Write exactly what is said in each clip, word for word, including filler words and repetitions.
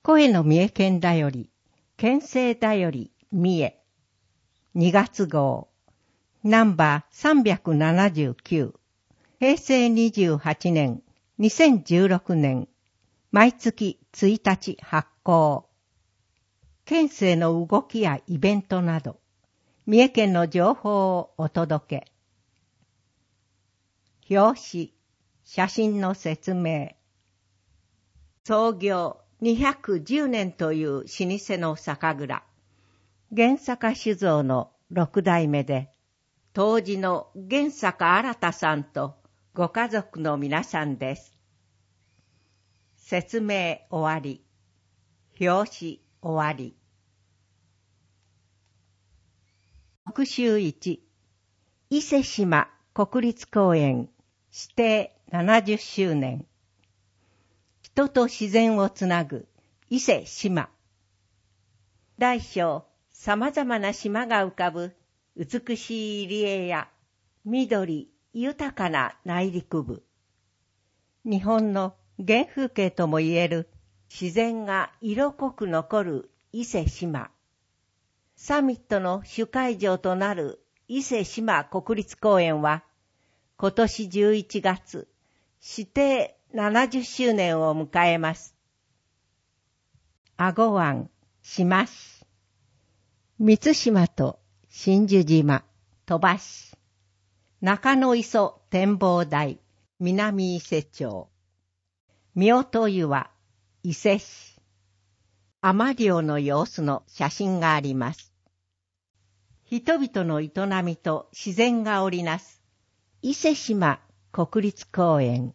声の三重県だより、県政だより三重。にがつ号、ナンバーさんびゃくななじゅうきゅう。へいせいにじゅうはちねん、にせんじゅうろくねん。毎月ついたち発行。県政の動きやイベントなど、三重県の情報をお届け。表紙、写真の説明。創業にひゃくじゅうねんという老舗の酒蔵、源坂酒造の六代目で、当時の源坂新さんとご家族の皆さんです。説明終わり。表紙終わり。特集いち、伊勢志摩国立公園指定ななじゅっしゅうねん。人と自然をつなぐ伊勢志摩。大小様々な島が浮かぶ美しい入り江や緑豊かな内陸部。日本の原風景ともいえる自然が色濃く残る伊勢志摩。サミットの主会場となる伊勢志摩国立公園は今年じゅういちがつ指定ななじゅっしゅうねんを迎えます。阿児湾、志摩市、満島と真珠島、鳥羽市、中野磯展望台、南伊勢町、妙と湯は伊勢市、海女漁の様子の写真があります。人々の営みと自然が織りなす伊勢志摩国立公園。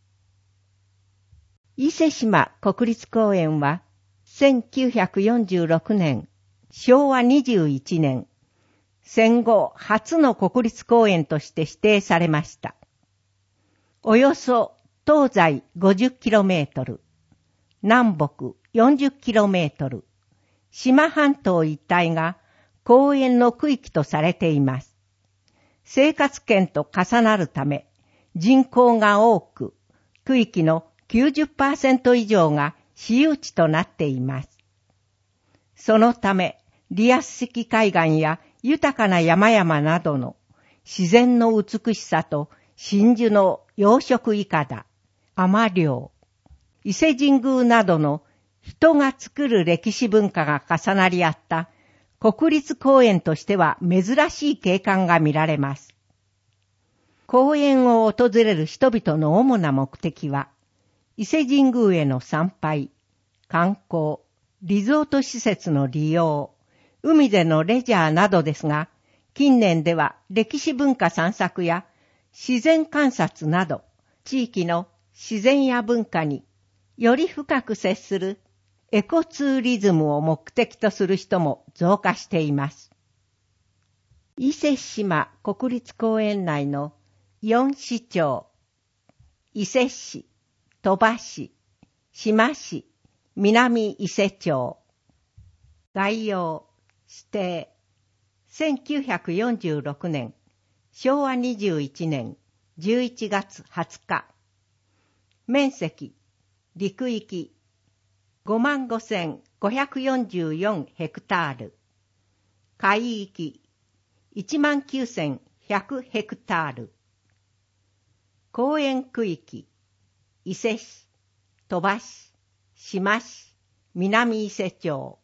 伊勢志摩国立公園はせんきゅうひゃくよんじゅうろくねん、しょうわにじゅういちねん、戦後初の国立公園として指定されました。およそ東西 ごじゅっキロメートル、南北 よんじゅっキロメートル、志摩半島一帯が公園の区域とされています。生活圏と重なるため、人口が多く、区域の きゅうじゅっパーセント 以上が私有地となっています。そのため、リアス式海岸や豊かな山々などの自然の美しさと真珠の養殖いかだ、海女漁、伊勢神宮などの人が作る歴史文化が重なり合った国立公園としては珍しい景観が見られます。公園を訪れる人々の主な目的は、伊勢神宮への参拝、観光、リゾート施設の利用、海でのレジャーなどですが、近年では歴史文化散策や自然観察など、地域の自然や文化により深く接するエコツーリズムを目的とする人も増加しています。伊勢志摩国立公園内のよん市町、伊勢市、鳥羽市、志摩市、南伊勢町。概要、指定。せんきゅうひゃくよんじゅうろくねん、しょうわにじゅういちねんじゅういちがつはつか。面積、陸域、ごまんごせんごひゃくよんじゅうよんヘクタール。海域、いちまんきゅうせんひゃくヘクタール。公園区域、伊勢市、鳥羽市、志摩市、南伊勢町。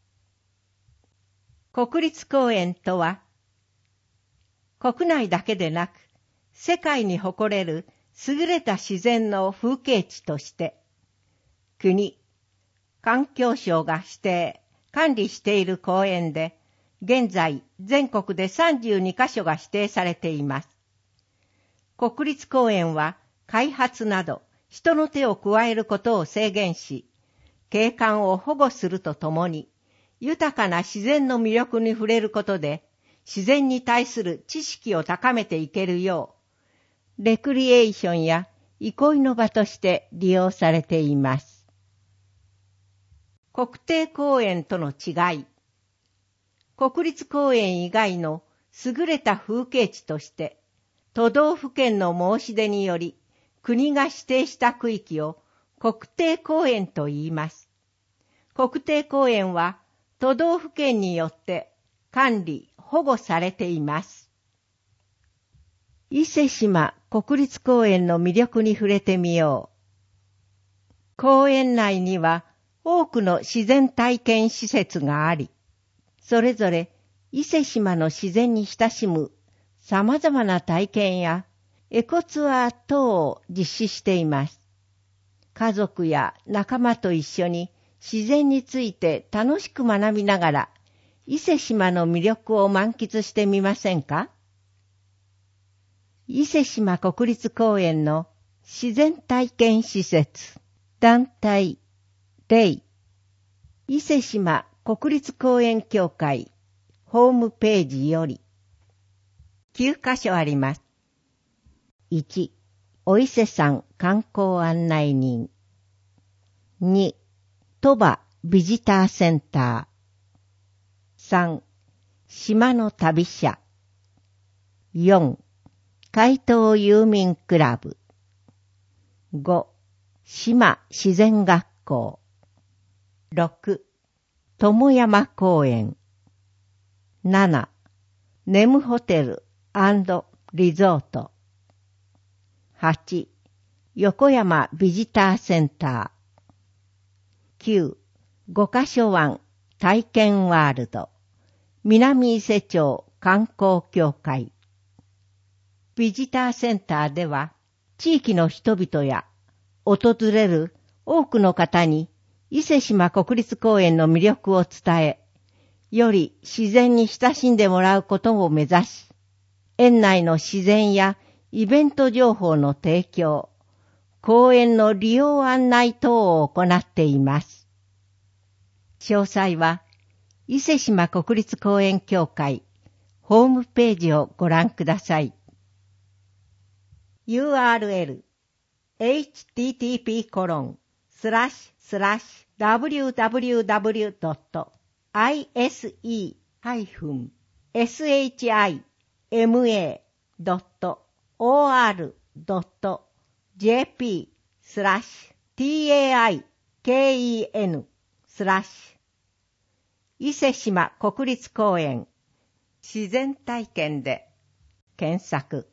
国立公園とは、国内だけでなく、世界に誇れる優れた自然の風景地として、国、環境省が指定、管理している公園で、現在全国でさんじゅうにかしょが指定されています。国立公園は開発など人の手を加えることを制限し、景観を保護するとともに、豊かな自然の魅力に触れることで、自然に対する知識を高めていけるよう、レクリエーションや憩いの場として利用されています。国定公園との違い。国立公園以外の優れた風景地として、都道府県の申し出により、国が指定した区域を国定公園と言います。 国定公園は都道府県によって管理、保護されています。伊勢志摩国立公園の魅力に触れてみよう。公園内には多くの自然体験施設があり、それぞれ伊勢志摩の自然に親しむ様々な体験やエコツアー等を実施しています。家族や仲間と一緒に自然について楽しく学びながら伊勢志摩の魅力を満喫してみませんか？伊勢志摩国立公園の自然体験施設団体例伊勢志摩国立公園協会ホームページよりきゅうかしょあります。いち. お伊勢山観光案内人。に. 鳥羽ビジターセンター。さん. 島の旅社。よん. 海東遊民クラブ。ご. 島自然学校。ろく. 友山公園。なな. ネムホテル&リゾート。はち. 横山ビジターセンター。きゅう. 五ヶ所湾体験ワールド南伊勢町観光協会。ビジターセンターでは地域の人々や訪れる多くの方に伊勢志摩国立公園の魅力を伝え、より自然に親しんでもらうことを目指し、園内の自然やイベント情報の提供、公園の利用案内等を行っています。詳細は、伊勢志摩国立公園協会ホームページをご覧ください。ユーアールエル エイチティーティーピーコロンスラッシュスラッシュダブリューダブリューダブリュードットアイエスイーハイフンエスエイチアイエムエードットオーアールドットジェーピースラッシュティーエーアイケーイーエヌスラッシュ伊勢志摩国立公園自然体験で検索。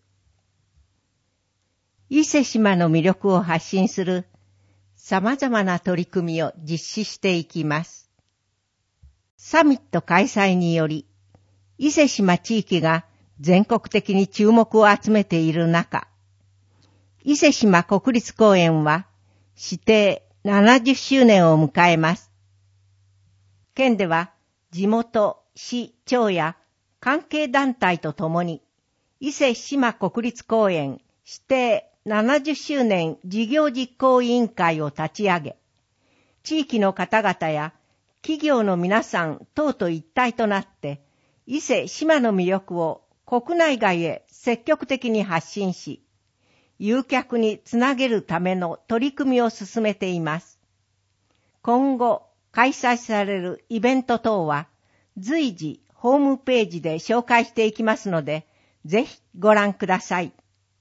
伊勢志摩の魅力を発信する様々な取り組みを実施していきます。サミット開催により、伊勢志摩地域が全国的に注目を集めている中、伊勢志摩国立公園は指定ななじゅっしゅうねんを迎えます。県では地元、市、町や関係団体とともに伊勢志摩国立公園指定ななじゅっしゅうねん事業実行委員会を立ち上げ、地域の方々や企業の皆さん等と一体となって伊勢志摩の魅力を国内外へ積極的に発信し、誘客につなげるための取り組みを進めています。今後開催されるイベント等は随時ホームページで紹介していきますので、ぜひご覧ください。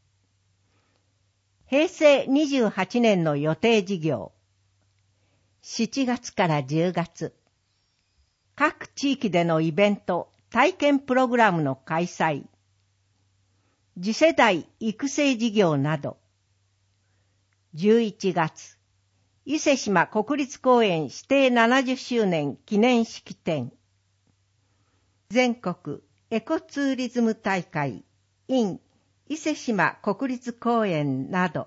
へいせいにじゅうはちねんの予定事業。しちがつからじゅうがつ、各地域でのイベント、体験プログラムの開催、次世代育成事業など。じゅういちがつ、伊勢志摩国立公園指定ななじゅっしゅうねん記念式典。全国エコツーリズム大会 in 伊勢志摩国立公園など。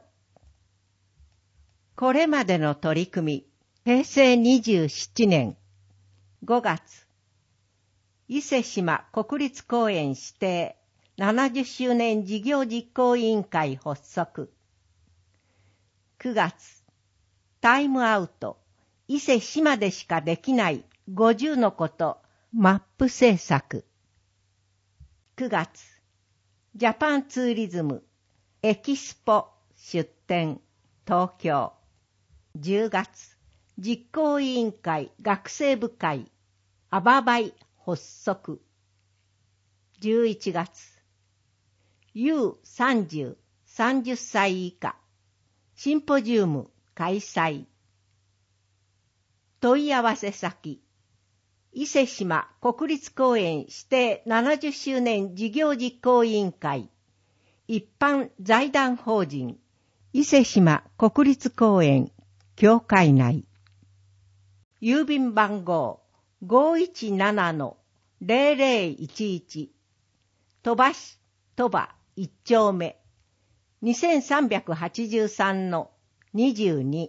これまでの取り組み、へいせいにじゅうななねんごがつ、伊勢志摩国立公園指定ななじゅっしゅうねん事業実行委員会発足。くがつ、タイムアウト、伊勢志摩でしかできないごじゅうのことマップ制作。くがつ、ジャパンツーリズムエキスポ出展東京。じゅうがつ、実行委員会学生部会アババイ発足。じゅういちがつ、ユーさんじゅう、さんじゅっさい以下シンポジウム開催。 問い合わせ先、伊勢志摩国立公園指定ななじゅっしゅうねん事業実行委員会、一般財団法人、伊勢志摩国立公園、協会内。郵便番号 ごいちななのぜろぜろいちいち、鳥羽市鳥羽いち丁目、にせんさんびゃくはちじゅうさんのにじゅうに。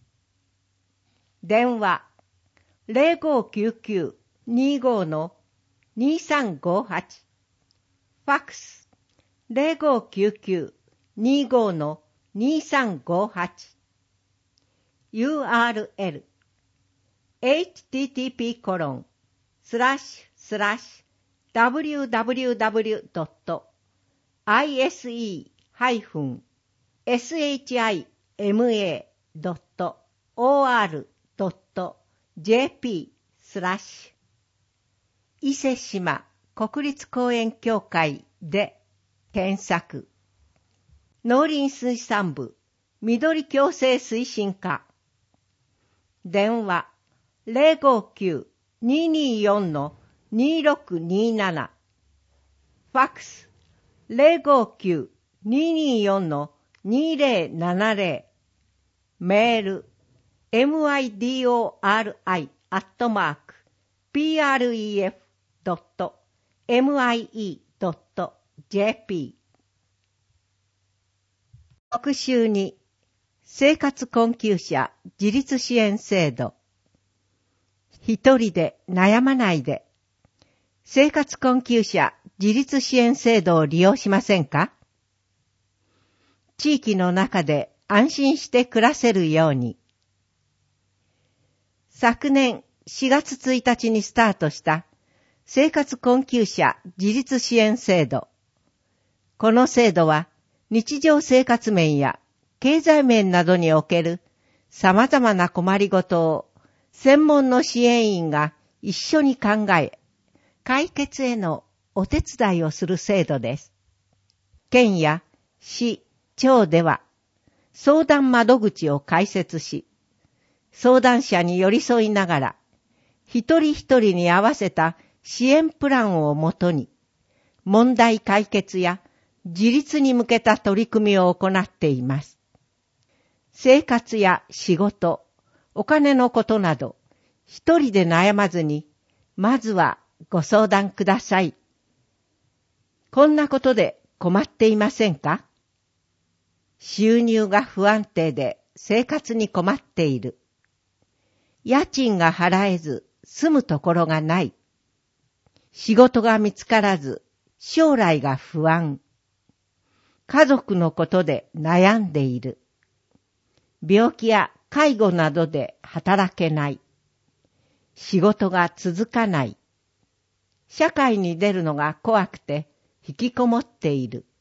電話 ゼロごきゅうきゅうにごのにさんごはち、ファックス ゼロごきゅうきゅうにごのにさんごはち、ユーアールエル エイチティーティーピーコロンスラッシュスラッシュダブリューダブリューダブリュードットアイエスイーハイフンエスエイチアイエムエードットオーアールドットジェーピースラッシュ伊勢志摩国立公園協会で検索。農林水産部緑共生推進課。電話 ゼロごきゅうにによんのにろくになな、ファックス ゼロごきゅうにによんのにぜろななぜろ、メール エムアイディーオーアールアイ アットマーク ピーアールイーエフ ドット エムアイイー ドット ジェーピー。特集に生活困窮者自立支援制度。一人で悩まないで。生活困窮者自立支援制度を利用しませんか？地域の中で安心して暮らせるように。昨年しがつついたちにスタートした生活困窮者自立支援制度。この制度は日常生活面や経済面などにおける様々な困りごとを専門の支援員が一緒に考え、解決へのお手伝いをする制度です。県や市、町では相談窓口を開設し、相談者に寄り添いながら、一人一人に合わせた支援プランをもとに、問題解決や自立に向けた取り組みを行っています。生活や仕事、お金のことなど、一人で悩まずに、まずはご相談ください。こんなことで困っていませんか？収入が不安定で生活に困っている。家賃が払えず住むところがない。仕事が見つからず将来が不安。家族のことで悩んでいる。病気や介護などで働けない。仕事が続かない。社会に出るのが怖くて引きこもっている。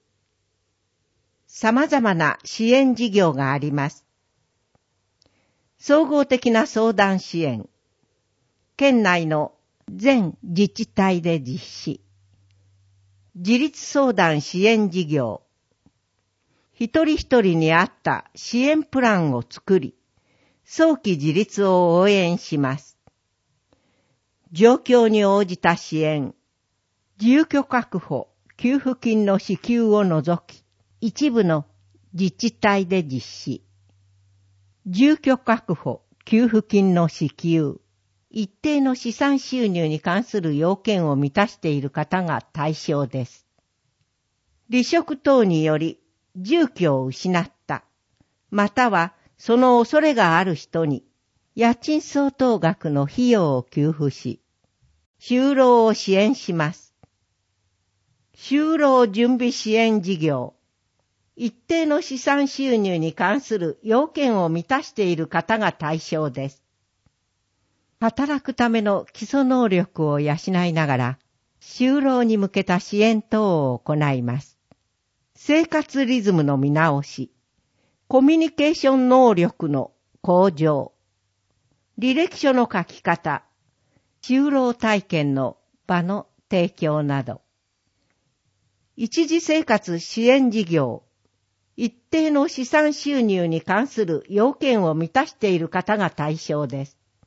様々な支援事業があります。総合的な相談支援。県内の全自治体で実施。自立相談支援事業。一人一人に合った支援プランを作り、早期自立を応援します。状況に応じた支援。住居確保、給付金の支給を除き、一部の自治体で実施。住居確保、給付金の支給。一定の資産収入に関する要件を満たしている方が対象です。離職等により住居を失った、またはその恐れがある人に家賃相当額の費用を給付し、就労を支援します。就労準備支援事業。一定の資産収入に関する要件を満たしている方が対象です。働くための基礎能力を養いながら、就労に向けた支援等を行います。生活リズムの見直し、コミュニケーション能力の向上、履歴書の書き方、就労体験の場の提供など、一時生活支援事業、一定の資産収入に関する要件を満たしている方が対象です。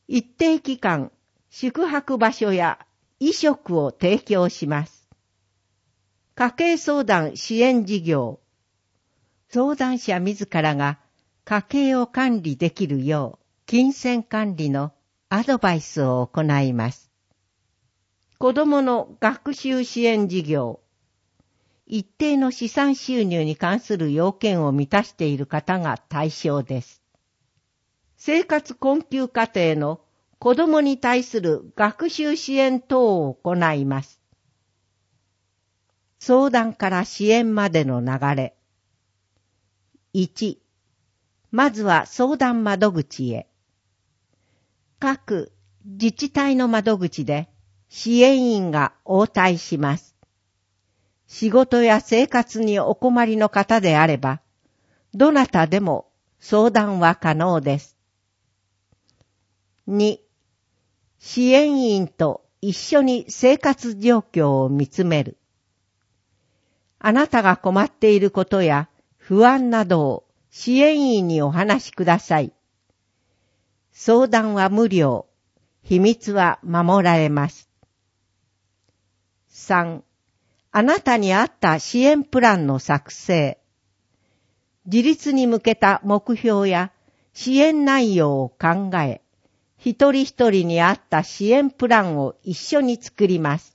一定期間、宿泊場所や衣食を提供します。家計相談支援事業。相談者自らが家計を管理できるよう、金銭管理のアドバイスを行います。子どもの学習支援事業。一定の資産収入に関する要件を満たしている方が対象です。生活困窮家庭の子どもに対する学習支援等を行います。相談から支援までの流れ。いち、まずは相談窓口へ。各自治体の窓口で支援員が応対します。仕事や生活にお困りの方であれば、どなたでも相談は可能です。に、支援員と一緒に生活状況を見つめる。あなたが困っていることや不安などを支援員にお話しください。相談は無料。秘密は守られます。さん、あなたに合った支援プランの作成。自立に向けた目標や支援内容を考え、一人一人に合った支援プランを一緒に作ります。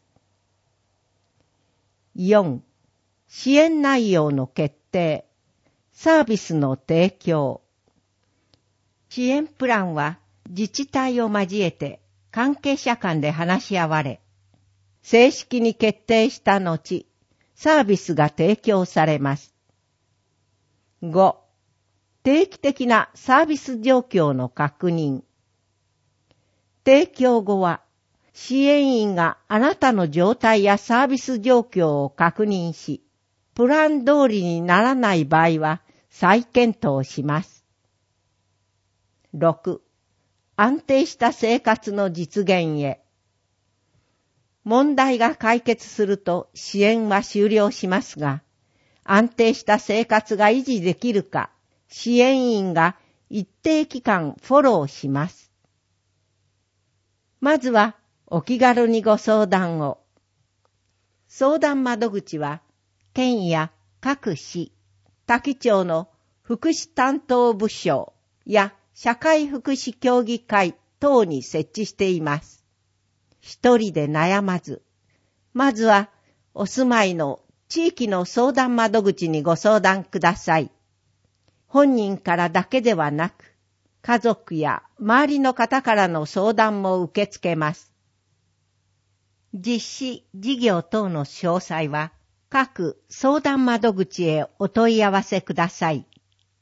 よん、支援内容の決定、サービスの提供。支援プランは自治体を交えて関係者間で話し合われ、正式に決定した後、サービスが提供されます。ご、定期的なサービス状況の確認。提供後は、支援員があなたの状態やサービス状況を確認し、プラン通りにならない場合は再検討します。ろく、安定した生活の実現へ。問題が解決すると支援は終了しますが、安定した生活が維持できるか、支援員が一定期間フォローします。まずはお気軽にご相談を。相談窓口は、県や各市、多気町の福祉担当部署や社会福祉協議会等に設置しています。一人で悩まず、まずはお住まいの地域の相談窓口にご相談ください。本人からだけではなく、家族や周りの方からの相談も受け付けます。実施事業等の詳細は各相談窓口へお問い合わせください。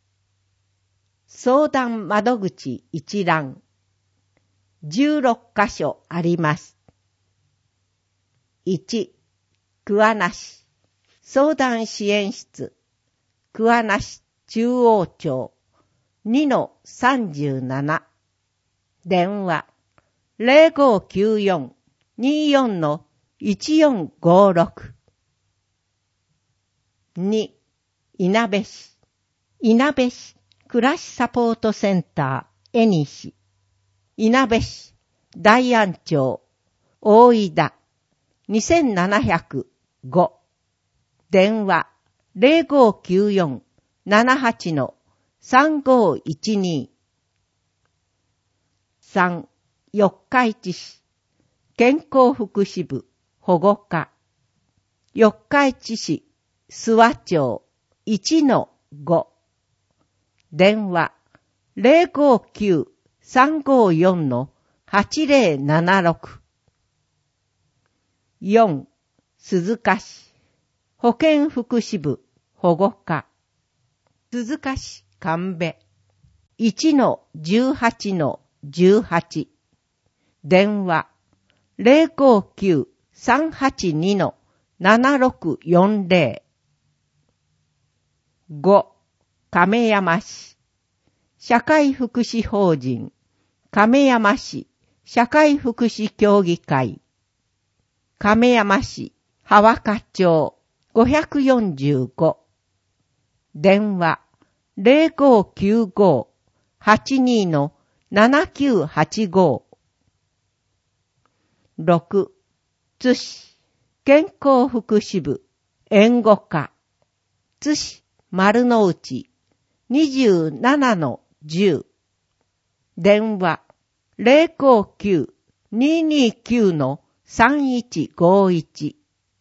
相談窓口一覧。じゅうろっかしょあります。いち、桑名市相談支援室、桑名市中央町 にのさんじゅうなな。電話 ゼロごきゅうよん にーよん のいちよんごろく。に、いなべ市いなべ市暮らしサポートセンターえにし、いなべ市大安町大井田にせんななひゃくご。電話 ゼロごきゅうよん ななはち のさんごいちに。さん、四日市市健康福祉部保護課四日市市諏訪町 いちのご。電話 ゼロごきゅう さんごよん のはちゼロななろく。よん、鈴鹿市保健福祉部保護課鈴鹿市神戸 いちのじゅうはちのじゅうはち。電話 ゼロごきゅう さんはちに のななろくよんゼロ。ご、亀山市社会福祉法人亀山市社会福祉協議会亀山市羽若町ごよんご。電話 ゼロごきゅうご はちに のななきゅうはちご。ろく、津市健康福祉部援護課津市丸の内 にじゅうななのじゅう。電話 ゼロごきゅう にーにーきゅう のさんいちごいち。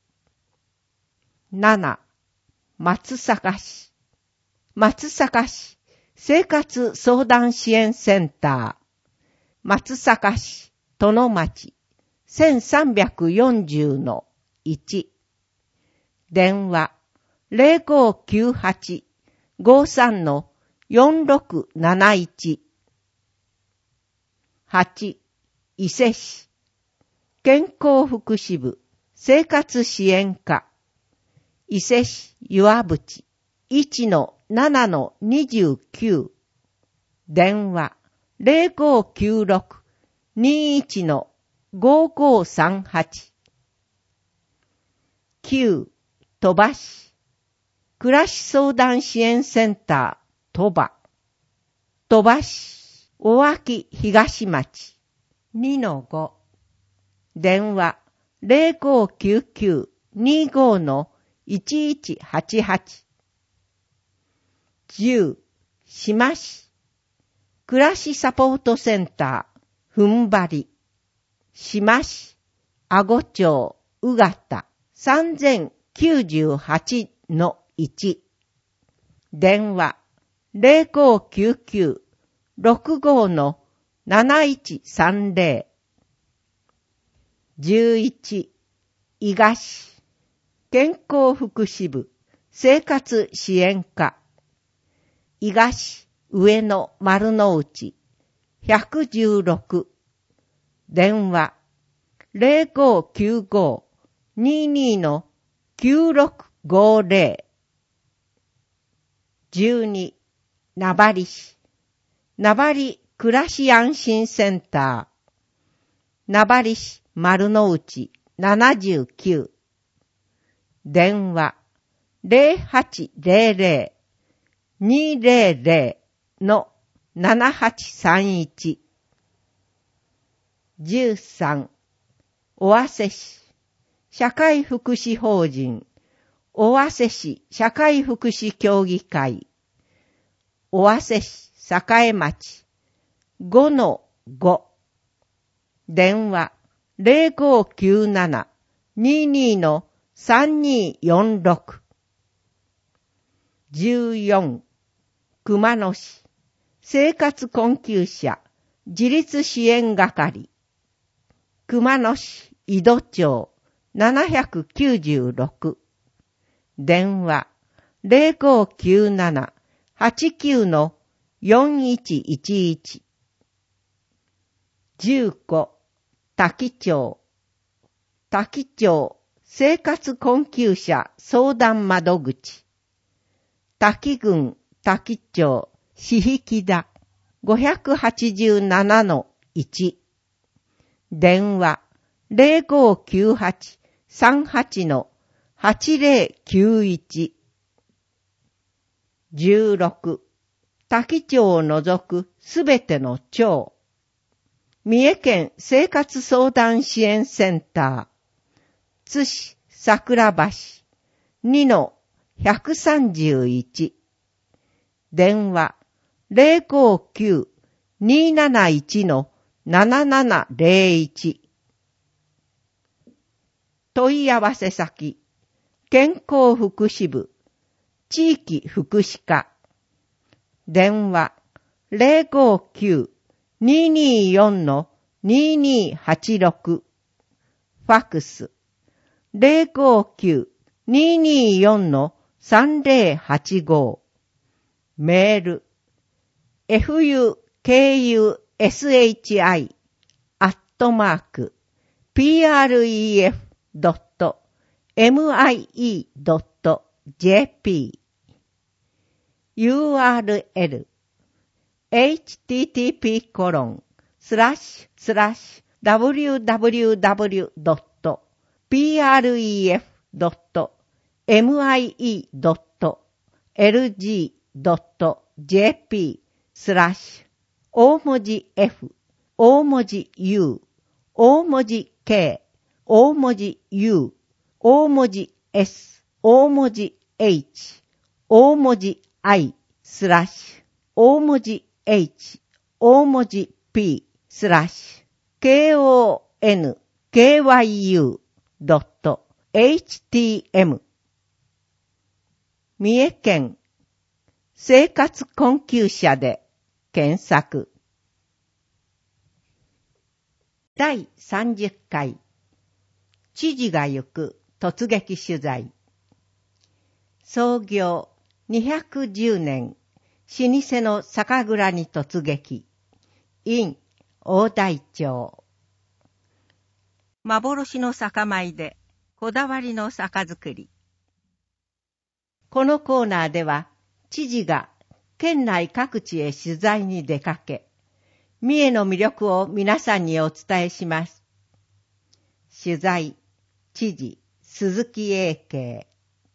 なな、松阪市松阪市生活相談支援センター松阪市殿町 せんさんびゃくよんじゅうのいち。電話 ゼロごきゅうはち ごーさんのよんろくなないち。はち、伊勢市健康福祉部生活支援課伊勢市湯和淵 いちのななのにじゅうきゅう。電話 ゼロごきゅうろく にーいちのごーごーさんはち。きゅう、鳥羽市暮らし相談支援センター鳥羽鳥羽市尾脇東町 にのご。電話 ゼロごきゅうきゅう にーごーのいちいちはちはち。じゅう、志摩市暮らしサポートセンターふんばり志摩市阿児町宇方 さんぜんきゅうじゅうはちのいち。電話 ゼロごきゅうきゅう ろくごーのなないちさんぜろ。じゅういち、伊賀市健康福祉部生活支援課伊賀市上野丸の内ひゃくじゅうろく。電話 ゼロごきゅうご にーにーのきゅうろくごーぜろ。じゅうに、名張市名張暮らし安心センター名張市丸の内ななじゅうきゅう。電話 ゼロはちゼロゼロ にーぜろぜろ のななはちさんいち。じゅうさん、尾鷲市社会福祉法人尾鷲市社会福祉協議会尾鷲市栄町 ごのご。電話 ゼロごきゅうなな にーにーのさんにーよんろく。じゅうよん、熊野市生活困窮者自立支援係熊野市井戸町ななきゅうろく。電話 ゼロごきゅうなな はちきゅうのよんいちいちいち。じゅうご、滝町滝町生活困窮者相談窓口滝郡滝町市引田ごひゃくはちじゅうななのいち。電話 ゼロごきゅうはち さんはちのはちぜろきゅういち。じゅうろく、滝町を除くすべての町三重県生活相談支援センター津市桜橋 にのひゃくさんじゅういち。電話 ゼロごきゅう にーなないちのななななぜろいち。問い合わせ先健康福祉部地域福祉課電話 ゼロごきゅう にーにーよんのにーにーはちろく。ファックス ゼロごきゅう にーにーよんのさんぜろはちご。メール エフユーケーユーエスエイチアイ アットマーク ピーアールイーエフ ドット エムアイイー ドット ジェーピー ユーアールエル エイチティーティーピーコロンスラッシュスラッシュダブリューダブリューダブリュードットピーアールイーエフ ドット エムアイイー ドット エルジー ドット ジェーピー スラッシュ大文字 F、大文字 U、大文字 K、大文字 U、大文字 S、大文字 H、大文字 I、スラッシュ、大文字 H、大文字 P、スラッシュ、KON、KYU、ドット、HTM。三重県、生活困窮者で検索。だいさんじゅっかい、知事が行く突撃取材。創業にひゃくじゅうねん、老舗の酒蔵に突撃。in 大台町。幻の酒米でこだわりの酒造り。このコーナーでは、知事が県内各地へ取材に出かけ、三重の魅力を皆さんにお伝えします。取材、知事、鈴木英慶。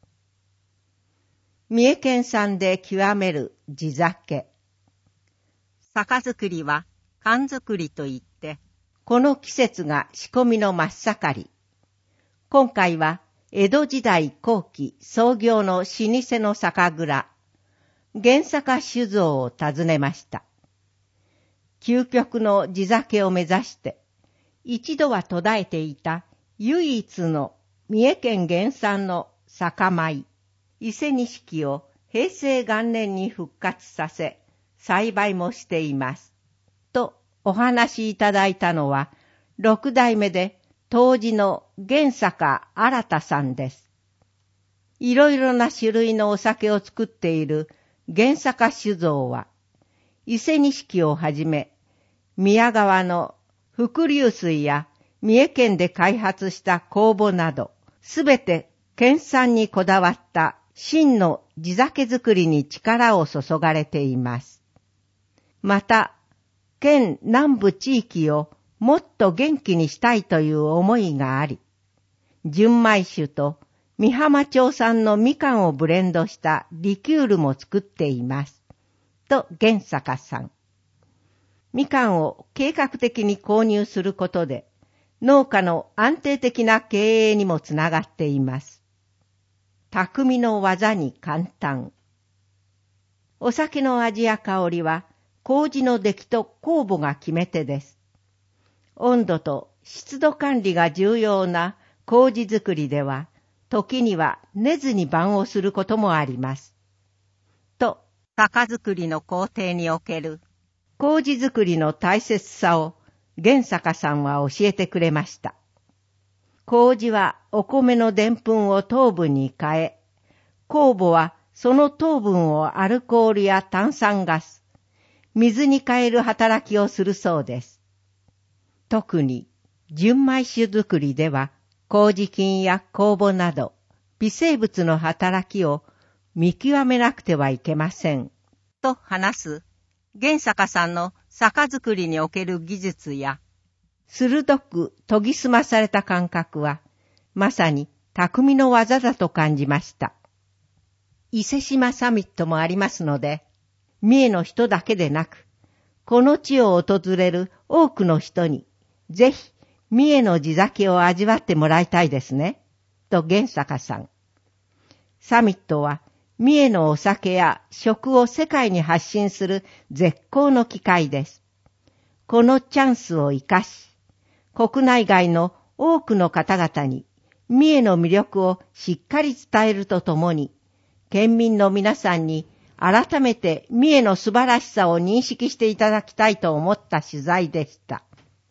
三重県産で極める地酒。酒造りは寒造りといって、この季節が仕込みの真っ盛り。今回は江戸時代後期創業の老舗の酒蔵、源坂酒造を訪ねました。究極の地酒を目指して、一度は途絶えていた唯一の三重県原産の酒米、伊勢錦を平成元年に復活させ、栽培もしています。とお話しいただいたのは、六代目で当時の源坂新さんです。いろいろな種類のお酒を作っている源坂酒造は、伊勢錦をはじめ、宮川の伏流水や三重県で開発した酵母など、すべて県産にこだわった真の地酒作りに力を注がれています。また、県南部地域をもっと元気にしたいという思いがあり、純米酒と美浜町産のみかんをブレンドしたリキュールも作っています。と源坂さん。みかんを計画的に購入することで、農家の安定的な経営にもつながっています。匠の技に簡単。お酒の味や香りは、麹の出来と酵母が決め手です。温度と湿度管理が重要な麹作りでは、時には寝ずに晩をすることもあります。と、酒造りの工程における麹作りの大切さを源坂さんは教えてくれました。麹はお米のでんぷんを糖分に変え、酵母はその糖分をアルコールや炭酸ガス、水に変える働きをするそうです。特に純米酒作りでは、麹菌や酵母など微生物の働きを見極めなくてはいけません。と話す源坂さんの酒造りにおける技術や、鋭く研ぎ澄まされた感覚は、まさに匠の技だと感じました。伊勢志摩サミットもありますので、三重の人だけでなく、この地を訪れる多くの人に、ぜひ三重の地酒を味わってもらいたいですね。と源坂さん。サミットは、三重のお酒や食を世界に発信する絶好の機会です。このチャンスを生かし、国内外の多くの方々に三重の魅力をしっかり伝えるとともに、県民の皆さんに改めて三重の素晴らしさを認識していただきたいと思った取材でした。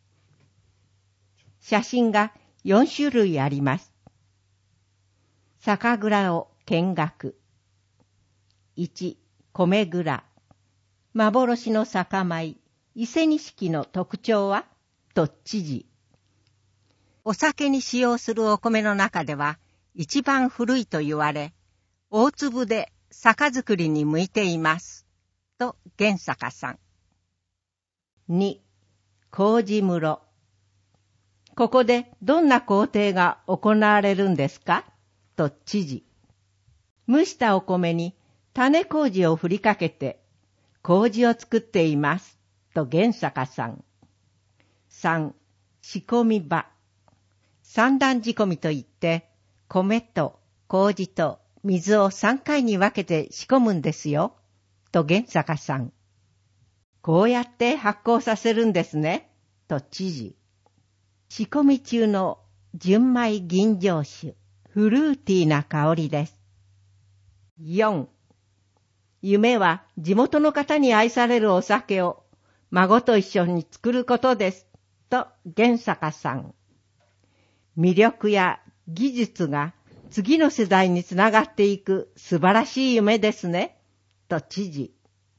写真がよんしゅるいあります。酒蔵を見学。いち、米蔵。幻の酒米、伊勢錦の特徴はと知事。お酒に使用するお米の中では一番古いと言われ、大粒で酒造りに向いています。と源坂さん。に、麹室。ここでどんな工程が行われるんですかと知事。蒸したお米に種麹を振りかけて麹を作っています。 と玄坂さん。さん、仕込み場。三段仕込みといって、米と麹と水をさんかいに分けて仕込むんですよ、と玄坂さん。こうやって発酵させるんですね、と知事。仕込み中の純米吟醸酒、フルーティーな香りです。よん、夢は地元の方に愛されるお酒を孫と一緒に作ることです、と玄坂さん。魅力や技術が次の世代につながっていく素晴らしい夢ですね、と知事。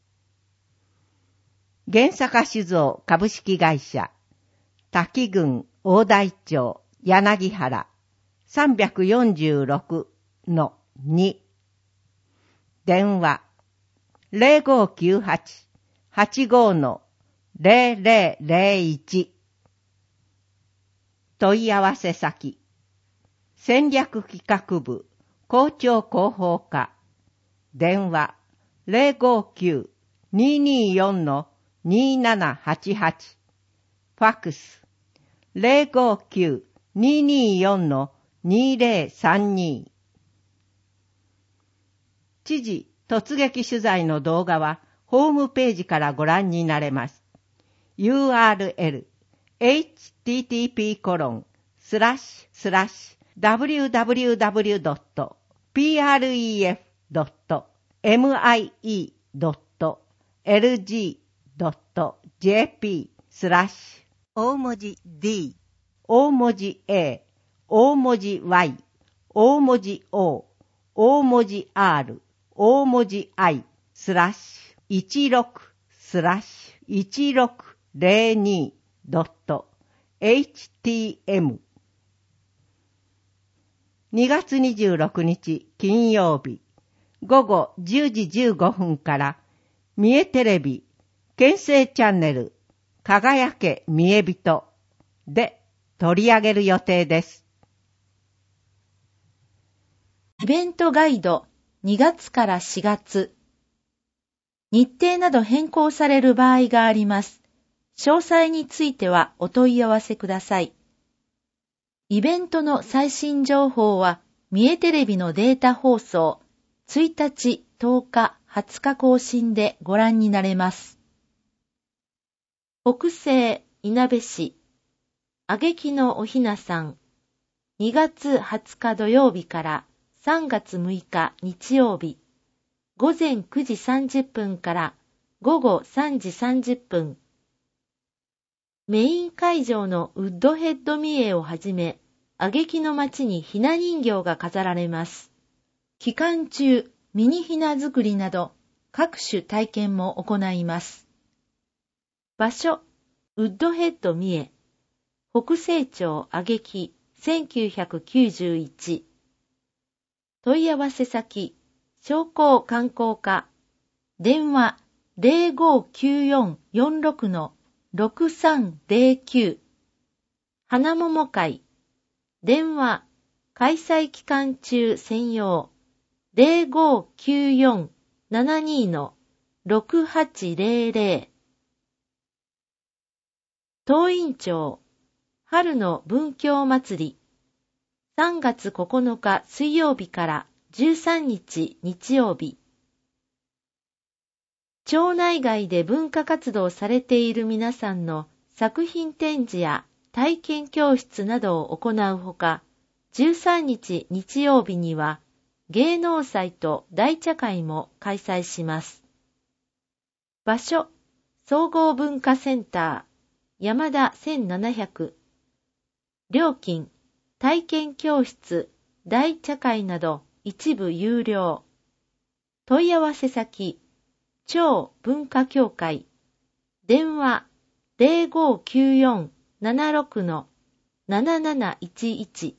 玄坂酒造株式会社、滝郡大台町柳原 さんびゃくよんじゅうろくのに。電話 ゼロごきゅうはち はちご のゼロゼロゼロいち。問い合わせ先、戦略企画部校長広報課、電話 ゼロごきゅう にーにーよん のにーななはちはち、ファックス ゼロごきゅう にーにーよん のにーぜろさんに。知事突撃取材の動画はホームページからご覧になれます。ユーアールエル エイチティーティーピーコロンスラッシュスラッシュダブリューダブリューダブリュードットピーアールイーエフドットエムアイイードットエルジードットジェーピースラッシュ大文字 D、大文字 A、大文字 Y、大文字 O、大文字 R、大文字 I、スラッシュいちろくスラッシュいちろくゼロにドットエイチティーエム。にがつにじゅうろくにち金曜日ごごじゅうじじゅうごふんから三重テレビ県政チャンネル輝け三重人で取り上げる予定です。 イベントガイドにがつからしがつ。日程など変更される場合があります。詳細についてはお問い合わせください。イベントの最新情報は三重テレビのデータ放送ついたち、とおか、はつか更新でご覧になれます。北西いなべ市あげきのおひなさんにがつはつか土曜日からさんがつむいか日曜日ごぜんくじさんじゅっぷんからごごさんじさんじゅっぷん。メイン会場のウッドヘッド三重をはじめ、挙木の町にひな人形が飾られます。期間中、ミニひな作りなど各種体験も行います。場所、ウッドヘッド三重、北西町挙木せんきゅうひゃくきゅうじゅういち。問い合わせ先、商工観光課、電話ゼロごきゅうよんよんろくのろくさんゼロきゅう。花桃会、電話開催期間中専用ゼロごきゅうよんななにのろくはちゼロゼロ。東院町、春の文教祭り、さんがつここのか水曜日からじゅうさんにち日曜日。町内外で文化活動されている皆さんの作品展示や体験教室などを行うほか、じゅうさんにち日曜日には芸能祭と大茶会も開催します。場所、総合文化センター、山田せんななひゃく。料金、体験教室、大茶会など一部有料。問い合わせ先、町文化協会、電話ゼロごきゅうよんななろくのなななないちいち。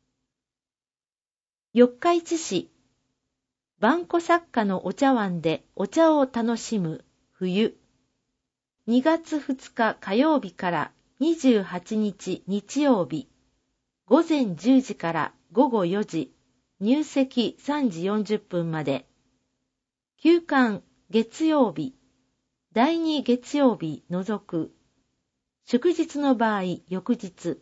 四日市市、萬古作家のお茶碗でお茶を楽しむ冬。にがつふつか火曜日からにじゅうはちにち日曜日、ごぜんじゅうじからごごよじ、入席さんじよんじゅっぷんまで。休館月曜日、 だいに月曜日除く。祝日の場合、翌日。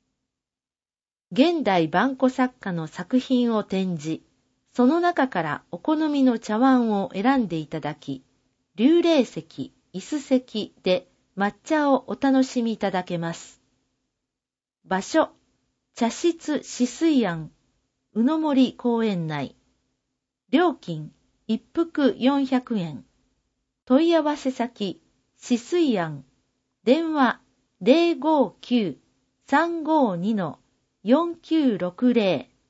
現代万古作家の作品を展示、その中からお好みの茶碗を選んでいただき、立礼席、椅子席で抹茶をお楽しみいただけます。場所、茶室止水庵、宇野森公園内。料金、一服よんひゃくえん。問い合わせ先、止水庵。電話、ゼロごきゅう さんごに よんきゅうろくゼロ。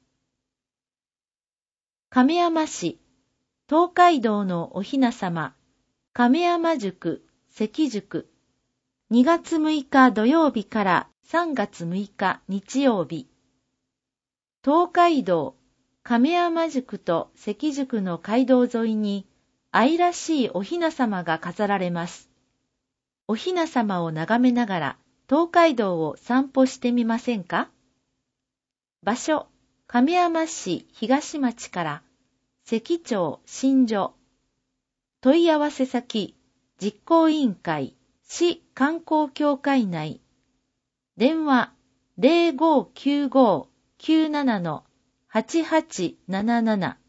亀山市、東海道のおひなさま、亀山塾、関塾。にがつむいか土曜日からさんがつむいか日曜日。東海道、亀山塾と関塾の街道沿いに愛らしいおひなさまが飾られます。おひなさまを眺めながら東海道を散歩してみませんか？場所、亀山市東町から関町新所。問い合わせ先、実行委員会、市観光協会内。電話、ゼロごきゅうご きゅうなな はちはちなななな。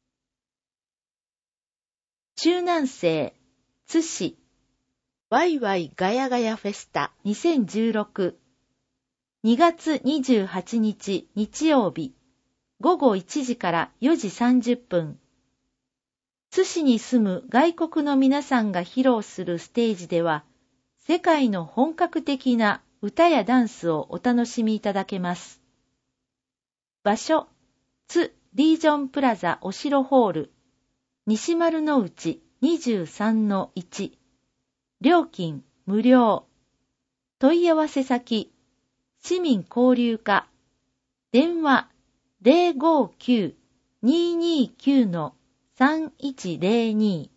中南西、津市。ワイワイガヤガヤフェスタにせんじゅうろく。にがつにじゅうはちにち日曜日。ごごいちじからよじさんじゅっぷん。津市に住む外国の皆さんが披露するステージでは、世界の本格的な歌やダンスをお楽しみいただけます。場所、津リージョンプラザお城ホール、西丸の内 にじゅうさんのいち。料金無料。問い合わせ先、市民交流課。電話、ゼロごきゅう にーにーきゅう さんいちゼロに。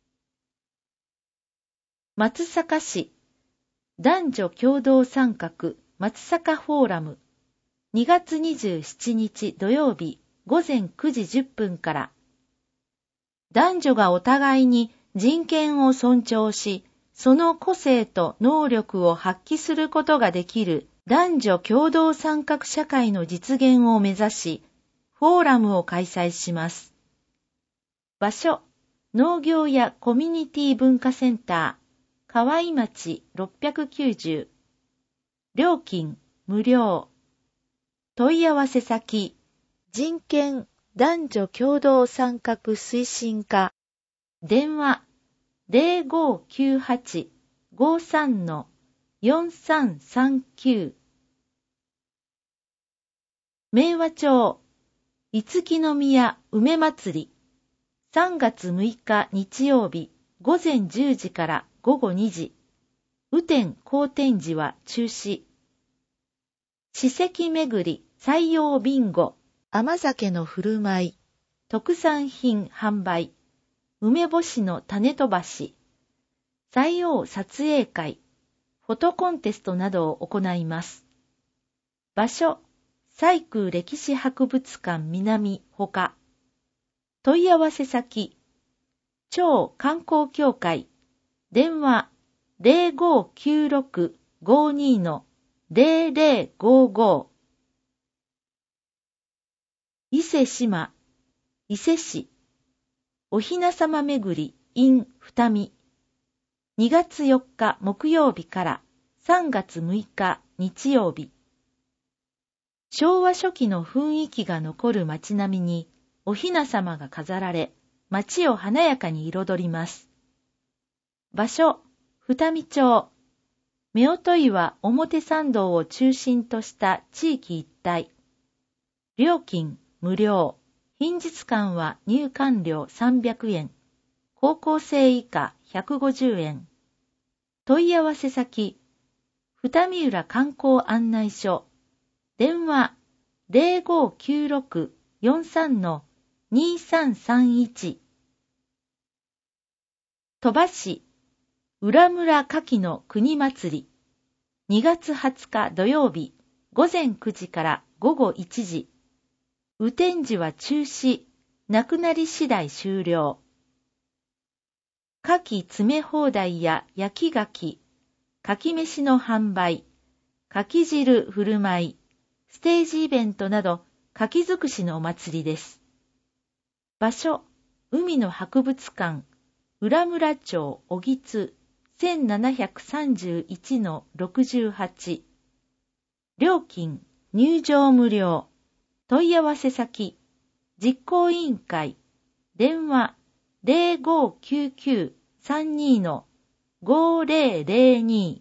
松阪市、男女共同参画松阪フォーラム。にがつにじゅうしちにち土曜日ごぜんくじじゅっぷんから。男女がお互いに人権を尊重し、その個性と能力を発揮することができる男女共同参画社会の実現を目指し、フォーラムを開催します。場所、農業やコミュニティ文化センター、河合町ろっぴゃくきゅうじゅう。料金無料。問い合わせ先、人権男女共同参画推進課。電話、ゼロごきゅうはち ごさん よんさんさんきゅう。明和町、五木宮梅祭り。さんがつむいか日曜日、ごぜんじゅうじからごごにじ。雨天後天時は中止。史跡巡り採用ビンゴ、甘酒の振る舞い、特産品販売、梅干しの種飛ばし、採用撮影会、フォトコンテストなどを行います。場所、西空歴史博物館南ほか。問い合わせ先、町観光協会。電話、ゼロごきゅうろく ごに ゼロゼロごご。伊勢志摩、伊勢市。おひなさまめぐり in 二見。にがつよっか木曜日からさんがつむいか日曜日。昭和初期の雰囲気が残る街並みにおひなさまが飾られ、街を華やかに彩ります。場所、二見町。夫婦岩表参道を中心とした地域一帯。料金無料。品日館は入館料さんびゃくえん。高校生以下ひゃくごじゅうえん。問い合わせ先、二見浦観光案内所。電話、ゼロごきゅうろく よんさん にさんさんいち。鳥羽市、浦村牡蠣の国祭り。にがつはつか土曜日、ごぜんくじからごごいちじ。雨天時は中止、なくなり次第終了。 牡蠣詰め放題や焼き牡蠣、牡蠣飯の販売、牡蠣汁振る舞い、ステージイベントなど、牡蠣尽くしのお祭りです。場所、海の博物館、浦村町小木津 せんななひゃくさんじゅういちのろくじゅうはち。料金、入場無料。問い合わせ先、実行委員会、電話 ゼロごーきゅうきゅうさんに のごゼロゼロに。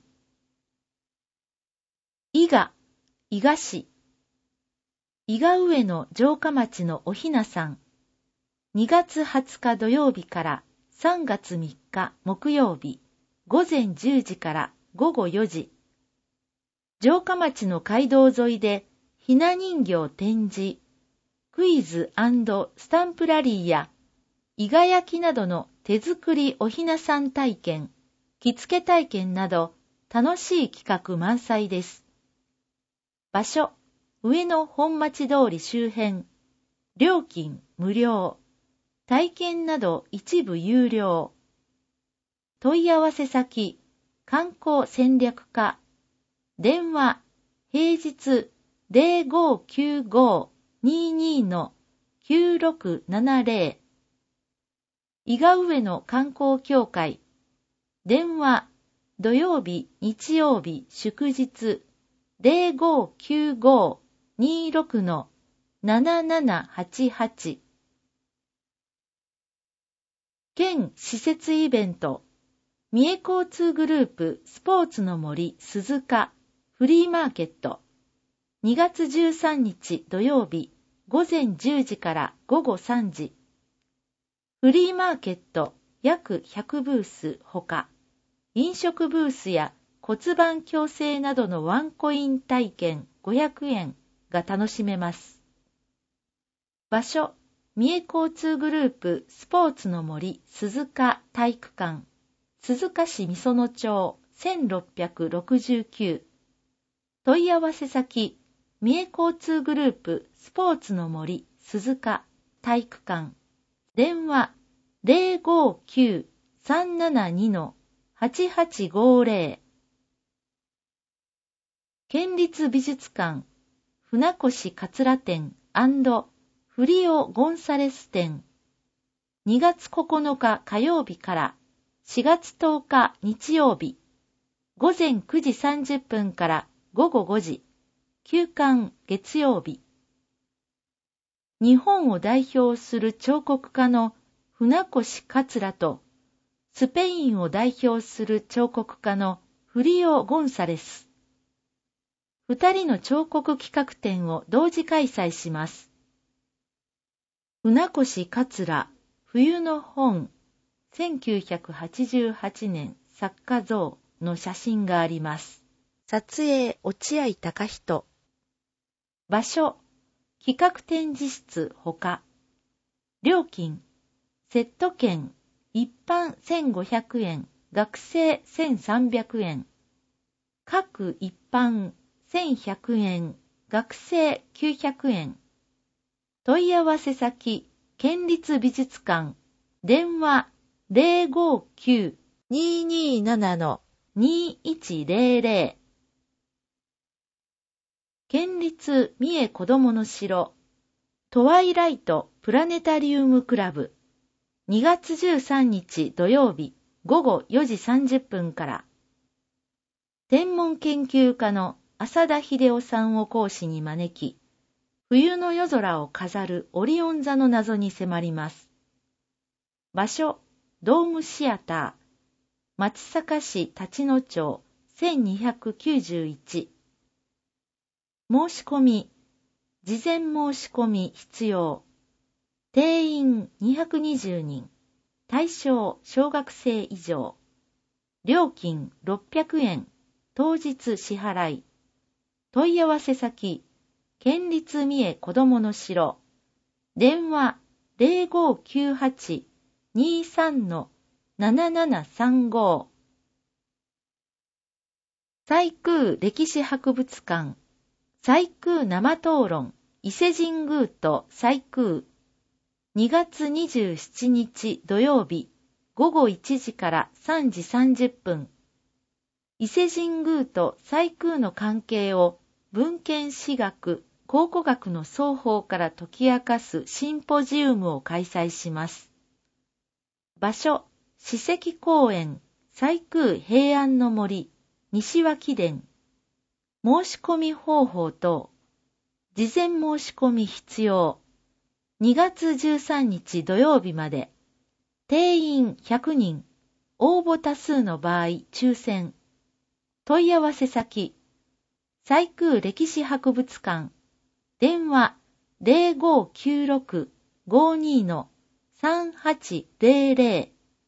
伊賀、伊賀市。伊賀上野城下町のおひなさん。にがつはつか土曜日からさんがつみっか木曜日、ごぜんじゅうじからごごよじ。城下町の街道沿いでひな人形展示、クイズ&スタンプラリーや伊賀焼きなどの手作りおひなさん体験、着付け体験など楽しい企画満載です。場所、上野本町通り周辺。料金無料。体験など一部有料。問い合わせ先、観光戦略課。電話、平日 ゼロごーきゅうごーにーにーのきゅうろくななゼロ。伊賀上野観光協会。電話、土曜日、日曜日、祝日、ゼロごーきゅうごーにーろくのななななはちはち。県施設イベント、三重交通グループスポーツの森鈴鹿フリーマーケット。にがつじゅうさんにち土曜日、ごぜんじゅうじからごごさんじ。フリーマーケット約ひゃくブースほか、飲食ブースや骨盤矯正などのワンコイン体験ごひゃくえんが楽しめます。場所、三重交通グループスポーツの森鈴鹿体育館、鈴鹿市美園町せんろっぴゃくろくじゅうきゅう。問い合わせ先、三重交通グループスポーツの森鈴鹿体育館。電話 ゼロごーきゅうさんななにのはちはちごゼロ。県立美術館船越桂展&フリオ・ゴンサレス展。にがつここのか火曜日からしがつとおか日曜日、ごぜんくじさんじゅっぷんからごごごじ、休館月曜日。日本を代表する彫刻家の船越桂と、スペインを代表する彫刻家のフリオ・ゴンサレス。二人の彫刻企画展を同時開催します。船越桂、冬の本、せんきゅうひゃくはちじゅうはちねん作家像の写真があります。撮影、落合貴人。場所、企画展示室ほか。料金、セット券、一般せんごひゃくえん、学生せんさんびゃくえん。各一般せんひゃくえん、学生きゅうひゃくえん。問い合わせ先、県立美術館。電話ゼロごーきゅうにーにーななのにいちゼロゼロ。県立三重子どもの城トワイライトプラネタリウムクラブ。にがつじゅうさんにち土曜日ごごよじさんじゅっぷんから。天文研究家の浅田秀夫さんを講師に招き、冬の夜空を飾るオリオン座の謎に迫ります。場所、ドームシアター、松阪市立野町せんにひゃくきゅうじゅういち。申し込み、事前申し込み必要。定員にひゃくにじゅうにん、対象小学生以上。料金ろっぴゃくえん、当日支払い。問い合わせ先、県立三重子どもの城。電話ゼロごーきゅうはちにーさんのななななさんご。西宮歴史博物館、西宮生討論、伊勢神宮と西宮。にがつにじゅうしちにち土曜日、 ごごいちじからさんじさんじゅっぷん。伊勢神宮と西宮の関係を文献史学、考古学の双方から解き明かすシンポジウムを開催します。場所、史跡公園、西宮平安の森、西脇殿。申し込み方法等。事前申し込み必要。にがつじゅうさんにち土曜日まで。定員ひゃくにん。応募多数の場合、抽選。問い合わせ先。西宮歴史博物館。電話 ゼロごきゅうろく ごに さんはちゼロゼロ。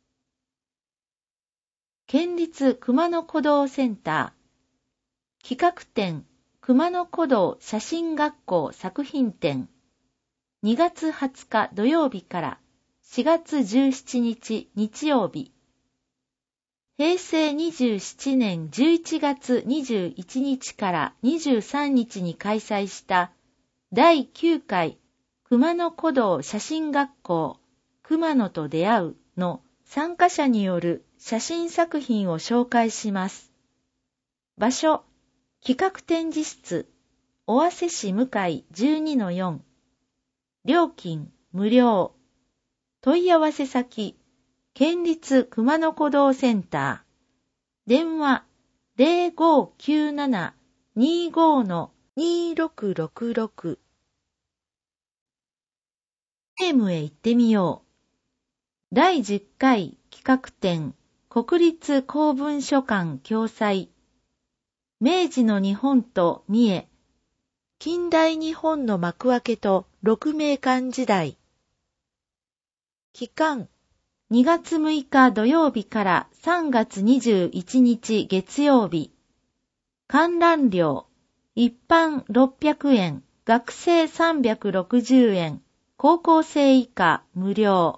県立熊野古道センター。企画展、熊野古道写真学校作品展。にがつはつか土曜日からしがつじゅうしちにち日曜日。へいせいにじゅうななねんじゅういちがつにじゅういちにちからにじゅうさんにちに開催しただいきゅうかい熊野古道写真学校熊野と出会うの参加者による写真作品を紹介します。場所、企画展示室、尾鷲市向い じゅうにのよん。料金、無料。問い合わせ先、県立熊野古道センター。電話、ゼロごきゅうなな にご にろくろくろく。ゲームへ行ってみよう。だいじゅっかい企画展、国立公文書館共催。明治の日本と三重。近代日本の幕開けと鹿鳴館時代。期間、にがつむいか土曜日からさんがつにじゅういちにち月曜日。観覧料、一般ろっぴゃくえん、学生さんびゃくろくじゅうえん、高校生以下無料。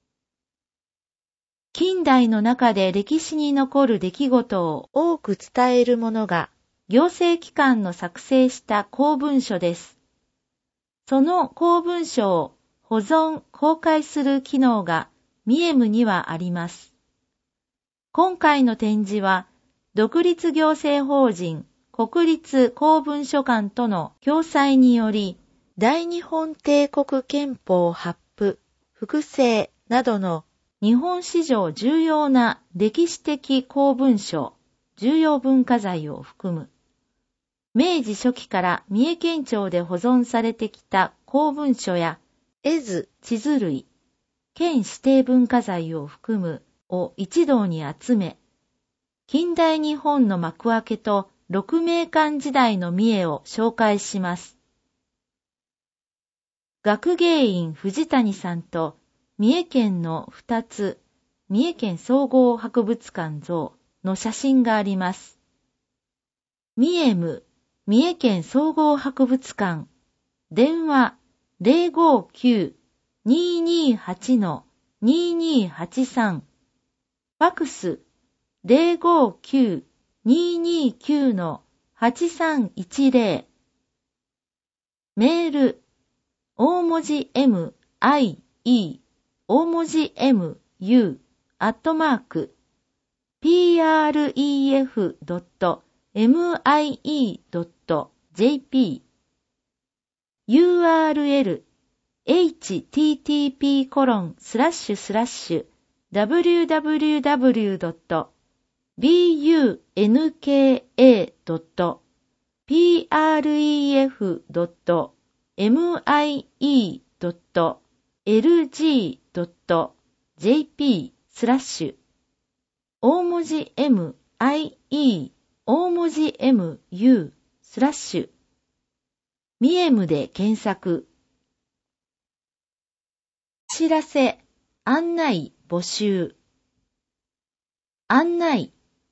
近代の中で歴史に残る出来事を多く伝えるものが、行政機関の作成した公文書です。その公文書を保存・公開する機能がミエムにはあります。今回の展示は、独立行政法人国立公文書館との共催により、大日本帝国憲法発布、複製などの日本史上重要な歴史的公文書、重要文化財を含む、明治初期から三重県庁で保存されてきた公文書や絵図、地図類、県指定文化財を含むを一堂に集め、近代日本の幕開けと鹿鳴館時代の三重を紹介します。学芸員藤谷さんと三重県の二つ、三重県総合博物館像の写真があります。ミエム、三重県総合博物館、電話 ゼロごきゅう にーにーはち にーにーはちさん、ファクス ゼロごきゅう にーにーきゅう はちさんいちゼロ、メール、大文字 エム アイ イー 大文字 エム ユー アットマーク ピーアールイーエフ ドット エムアイイー ドット ジェーピー ユーアールエル エイチティーティーピーコロンスラッシュスラッシュ ダブリューダブリューダブリュー ドット ビーユーエヌケーエー ドット ピーアールイーエフ ドット エムアイイー ドット エルジー ドット ジェーピー スラッシュ大文字 エム アイ イー 大文字 エム ユー スラッシュミエムで検索。知らせ、案内、募集。案内。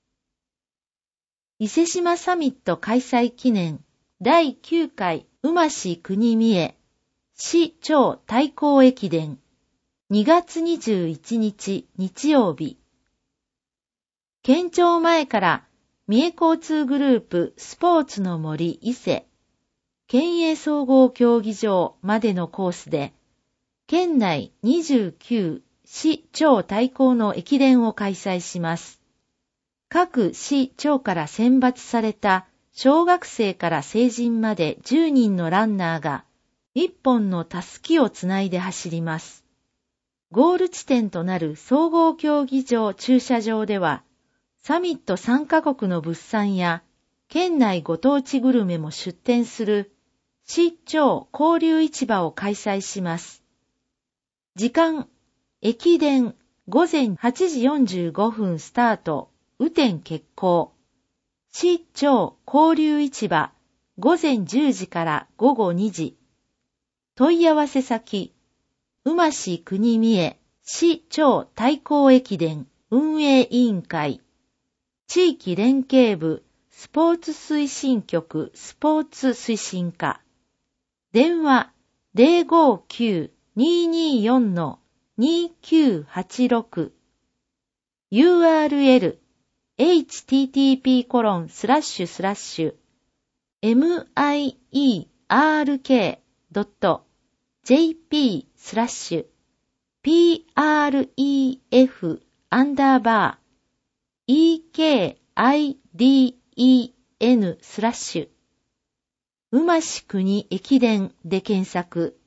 伊勢志摩サミット開催記念だいきゅうかい馬市国三重市長対抗駅伝にがつにじゅういちにち日曜日。県庁前から三重交通グループスポーツの森伊勢県営総合競技場までのコースで県内にじゅうきゅう市町対抗の駅伝を開催します。各市町から選抜された小学生から成人までじゅうにんのランナーがいっぽんのたすきをつないで走ります。ゴール地点となる総合競技場駐車場では、サミット参加国の物産や県内ご当地グルメも出店する市町交流市場を開催します。時間、駅伝ごぜんはちじよんじゅうごふんスタート、雨天決行。市町交流市場ごぜんじゅうじからごごにじ。問い合わせ先、うまし国三重市町対抗駅伝運営委員会、地域連携部スポーツ推進局スポーツ推進課。電話 ゼロごきゅう にーにーよん にーきゅうはちろく。ユーアールエル エイチティーティーピーコロンスラッシュスラッシュエムアイイーアールケードットジェーピー スラッシュ ピーアールイーエフ アンダーバー イーケーアイディーイーエヌ スラッシュうまし国駅伝で検索。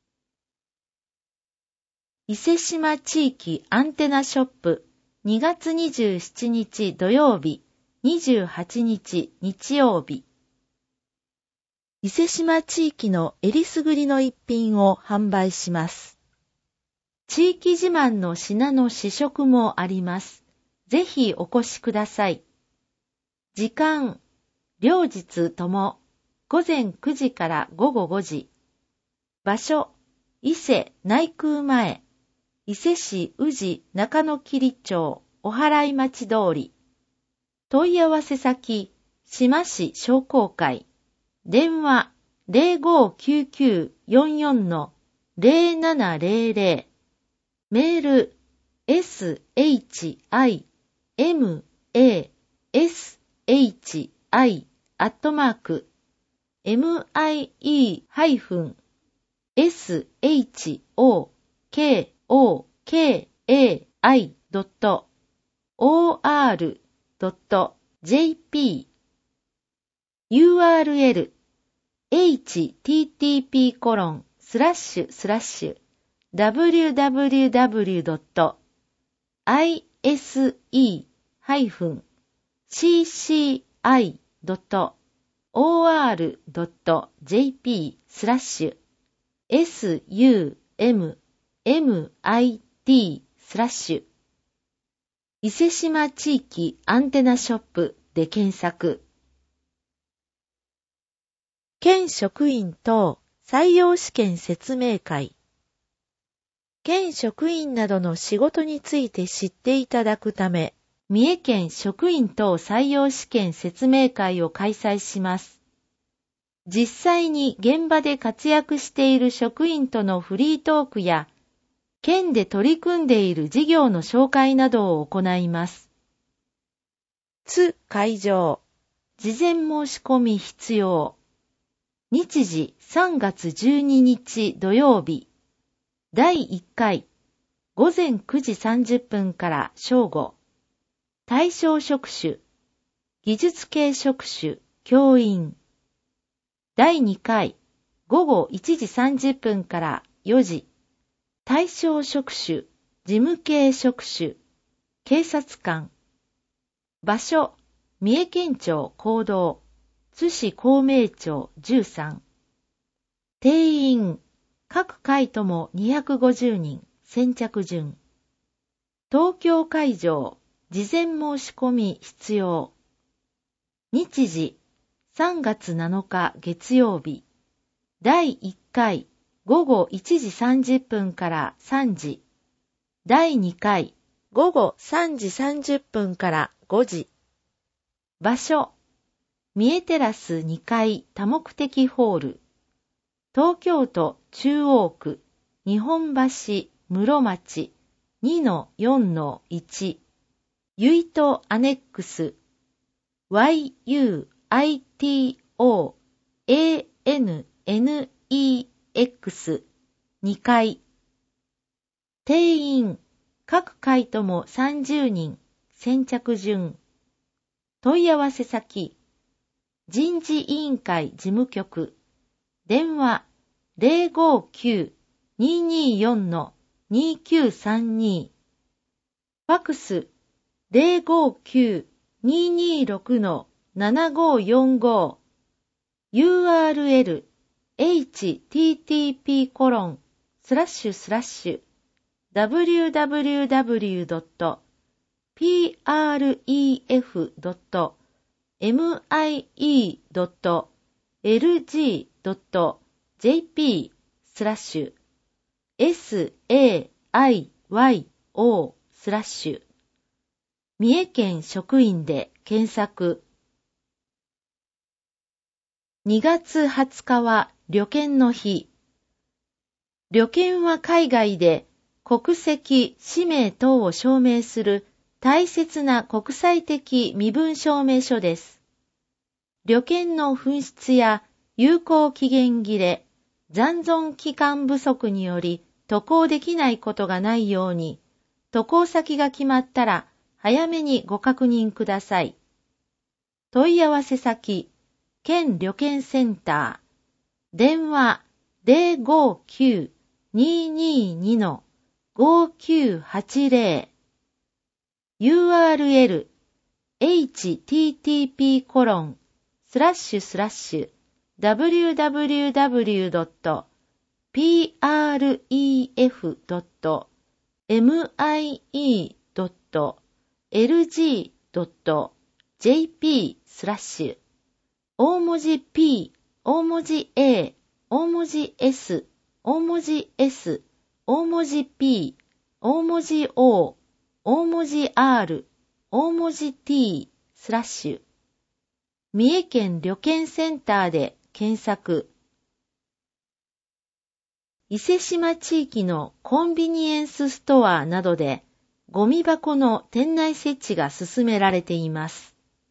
伊勢志摩地域アンテナショップにがつにじゅうしちにち土曜日、にじゅうはちにち日曜日。伊勢志摩地域のえりすぐりの一品を販売します。地域自慢の品の試食もあります。ぜひお越しください。時間、両日ともごぜんくじからごごごじ。場所、伊勢内宮前、伊勢市宇治中野桐町お祓町通り。問い合わせ先、志摩市商工会。電話 ゼロごきゅうきゅうよんよん ゼロななゼロゼロ。メール エスエイチアイエムエーエスエイチアイ アットマーク エムアイイー エスエイチオーケーオーケーエーアイ ドット オーアール ドット ジェーピー ユーアールエル エイチティーティーピーコロンスラッシュスラッシュダブリューダブリューダブリュードットアイエスイーシーシーアイドットオーアールドットジェーピー スラッシュエスユーエムエムアイティー スラッシュ伊勢志摩地域アンテナショップで検索。県職員等採用試験説明会。県職員などの仕事について知っていただくため、三重県職員等採用試験説明会を開催します。実際に現場で活躍している職員とのフリートークや、県で取り組んでいる事業の紹介などを行います。津会場。事前申し込み必要。日時さんがつじゅうににち土曜日。だいいっかい。ごぜんくじさんじゅっぷんから正午。対象職種。技術系職種、教員。だいにかい。ごごいちじさんじゅっぷんからよじ。対象職種、事務系職種、警察官。場所、三重県庁講堂、津市孔明町じゅうさん。定員、各会ともにひゃくごじゅうにん、先着順。東京会場、事前申し込み必要。日時、さんがつなのか月曜日。だいいっかい、ごごいちじさんじゅっぷんからさんじ。だいにかい、ごごさんじさんじゅっぷんからごじ。場所、三重テラスにかい多目的ホール。東京都中央区、日本橋、室町、にのよんのいち。ユイトアネックス、ワイユーアイティーオーエーエヌエヌイーエックス にかい。定員各回ともさんじゅうにん、先着順。問い合わせ先、人事委員会事務局、電話 ゼロごきゅう にーにーよん にーきゅうさんに、ファクス ゼロごきゅう にーにーろく ななごよんご、ユーアールエル エイチティーティーピーコロンスラッシュスラッシュダブリューダブリューダブリュードットピーアールイーエフドットエムアイイードットエルジードットジェーピースラッシュエスエーアイワイオースラッシュ三重県職員で検索。にがつはつかは旅券の日。旅券は海外で国籍、氏名等を証明する大切な国際的身分証明書です。旅券の紛失や有効期限切れ、残存期間不足により渡航できないことがないように、渡航先が決まったら早めにご確認ください。問い合わせ先、県旅券センター、電話 ゼロごきゅう にーにーにー ごきゅうはちゼロ、ユーアールエル エイチティーティーピーコロンスラッシュスラッシュダブリューダブリューダブリュードットピーアールイーエフドットエムアイイードットエルジードットジェーピースラッシュ大文字 P、大文字 A、大文字 S、大文字 S、大文字 P、大文字 O、大文字 R、大文字 T、スラッシュ。三重県旅券センターで検索。伊勢志摩地域のコンビニエンスストアなどでゴミ箱の店内設置が進められています。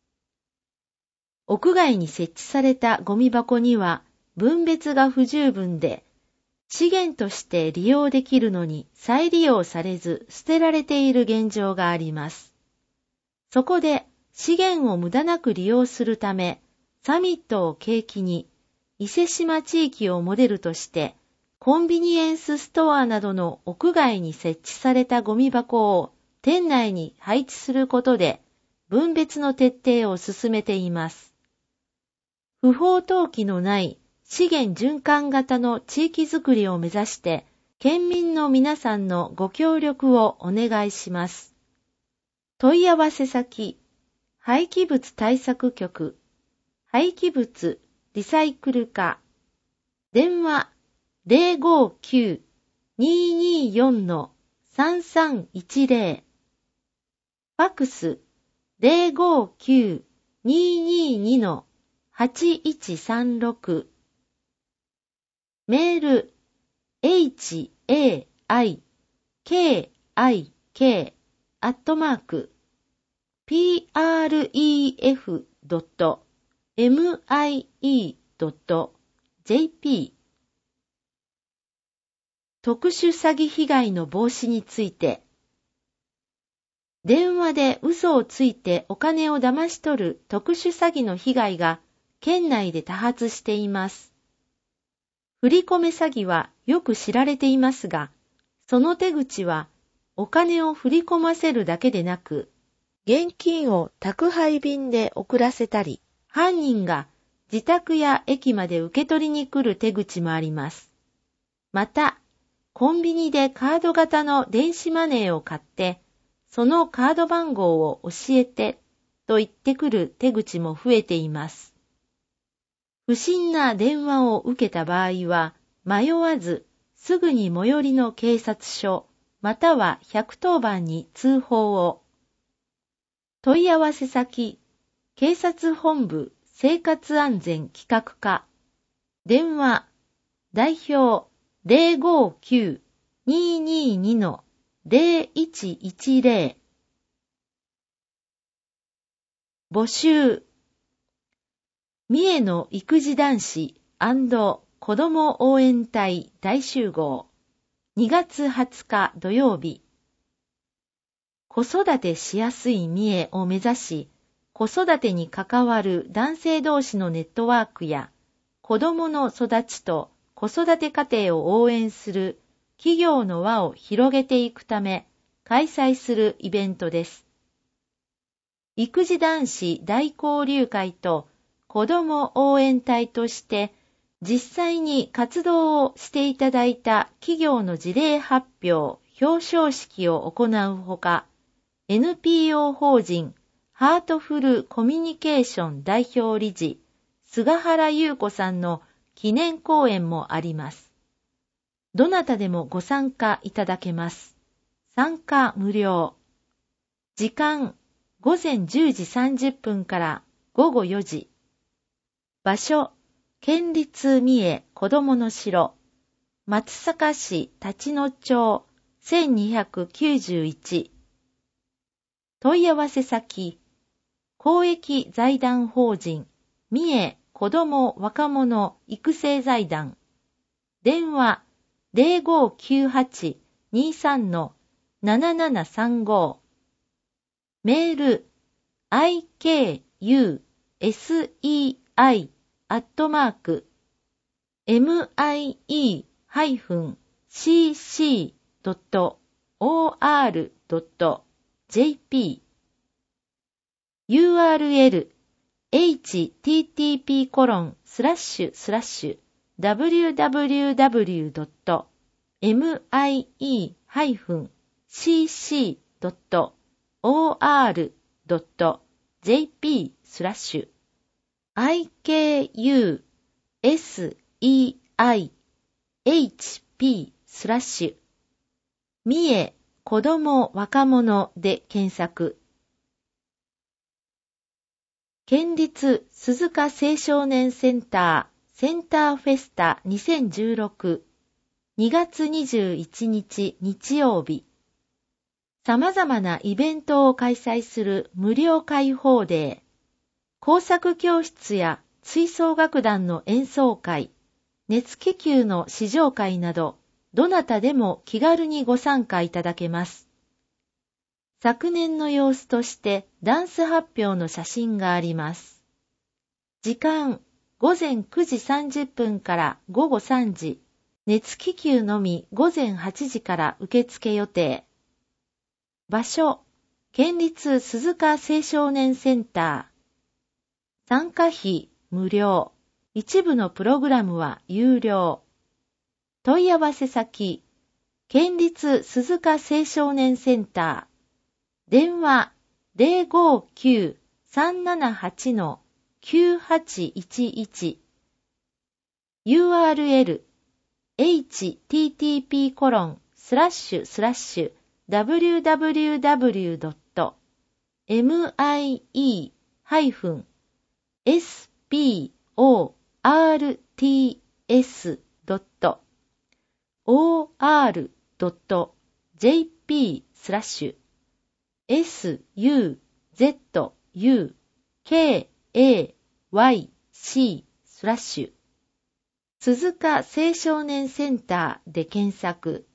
屋外に設置されたゴミ箱には分別が不十分で、資源として利用できるのに再利用されず捨てられている現状があります。そこで資源を無駄なく利用するため、サミットを契機に伊勢志摩地域をモデルとしてコンビニエンスストアなどの屋外に設置されたゴミ箱を店内に配置することで分別の徹底を進めています。不法投棄のない資源循環型の地域づくりを目指して、県民の皆さんのご協力をお願いします。問い合わせ先、廃棄物対策局、廃棄物リサイクル課、電話 ゼロごきゅう にーにーよん さんさんいちゼロ、ファクス ゼロごきゅう にーにーにー はちいちさんろく、メール エイチエーアイケーアイケー アットマーク ピーアールイーエフドットエムアイイードットジェーピー 特殊詐欺被害の防止について、電話で嘘をついてお金を騙し取る特殊詐欺の被害が県内で多発しています。振り込め詐欺はよく知られていますが、その手口はお金を振り込ませるだけでなく、現金を宅配便で送らせたり、犯人が自宅や駅まで受け取りに来る手口もあります。また、コンビニでカード型の電子マネーを買って、そのカード番号を教えてと言ってくる手口も増えています。不審な電話を受けた場合は、迷わずすぐに最寄りの警察署またはひゃくとおばんに通報を。問い合わせ先、警察本部生活安全企画課、電話、代表 ゼロごきゅう にーにーにー ゼロいちいちゼロ、募集。三重の育児男子&子ども応援隊大集合、にがつはつか土曜日、 子育てしやすい三重を目指し、子育てに関わる男性同士のネットワークや、子供の育ちと子育て家庭を応援する企業の輪を広げていくため、開催するイベントです。育児男子大交流会と子ども応援隊として実際に活動をしていただいた企業の事例発表、表彰式を行うほか、エヌピーオー 法人ハートフルコミュニケーション代表理事菅原優子さんの記念講演もあります。どなたでもご参加いただけます。参加無料。時間ごぜんじゅうじさんじゅっぷんからごごよじ。場所、県立三重子どもの城、松阪市立野町せんにひゃくきゅうじゅういち。問い合わせ先、公益財団法人三重子ども若者育成財団。電話 ゼロごきゅうはちにーさんのななななさんご。メール アイケーユーエスイーアイ アットマーク ミーシーシー ドット オーアール ドット ジェーピー ユーアールエル エイチティーティーピーコロンスラッシュスラッシュダブリューダブリューダブリュードットミーシーシー ドット オーアール ドット ジェーピー スラッシュ アイケーユーエスイーアイエイチピー スラッシュ三重子ども若者で検索。県立鈴鹿青少年センターセンターフェスタにせんじゅうろくにがつにじゅういちにち日曜日。様々なイベントを開催する無料開放デー。工作教室や吹奏楽団の演奏会、熱気球の試乗会など、どなたでも気軽にご参加いただけます。昨年の様子としてダンス発表の写真があります。時間、ごぜんくじさんじゅっぷんからごごさんじ。熱気球のみごぜんはちじから受付予定。場所、県立鈴鹿青少年センター。参加費無料。一部のプログラムは有料。問い合わせ先、県立鈴鹿青少年センター。電話 ゼロごきゅうさんななはちのきゅうはちいちいち。ユーアールエル エイチティーティーピーコロンスラッシュスラッシュダブリューダブリューダブリュードットミーエスピーオーアールティーエスドットオーアールドットジェーピー スラッシュ エスユーゼットユーケーエーワイシー スラッシュ鈴鹿青少年センターで検索。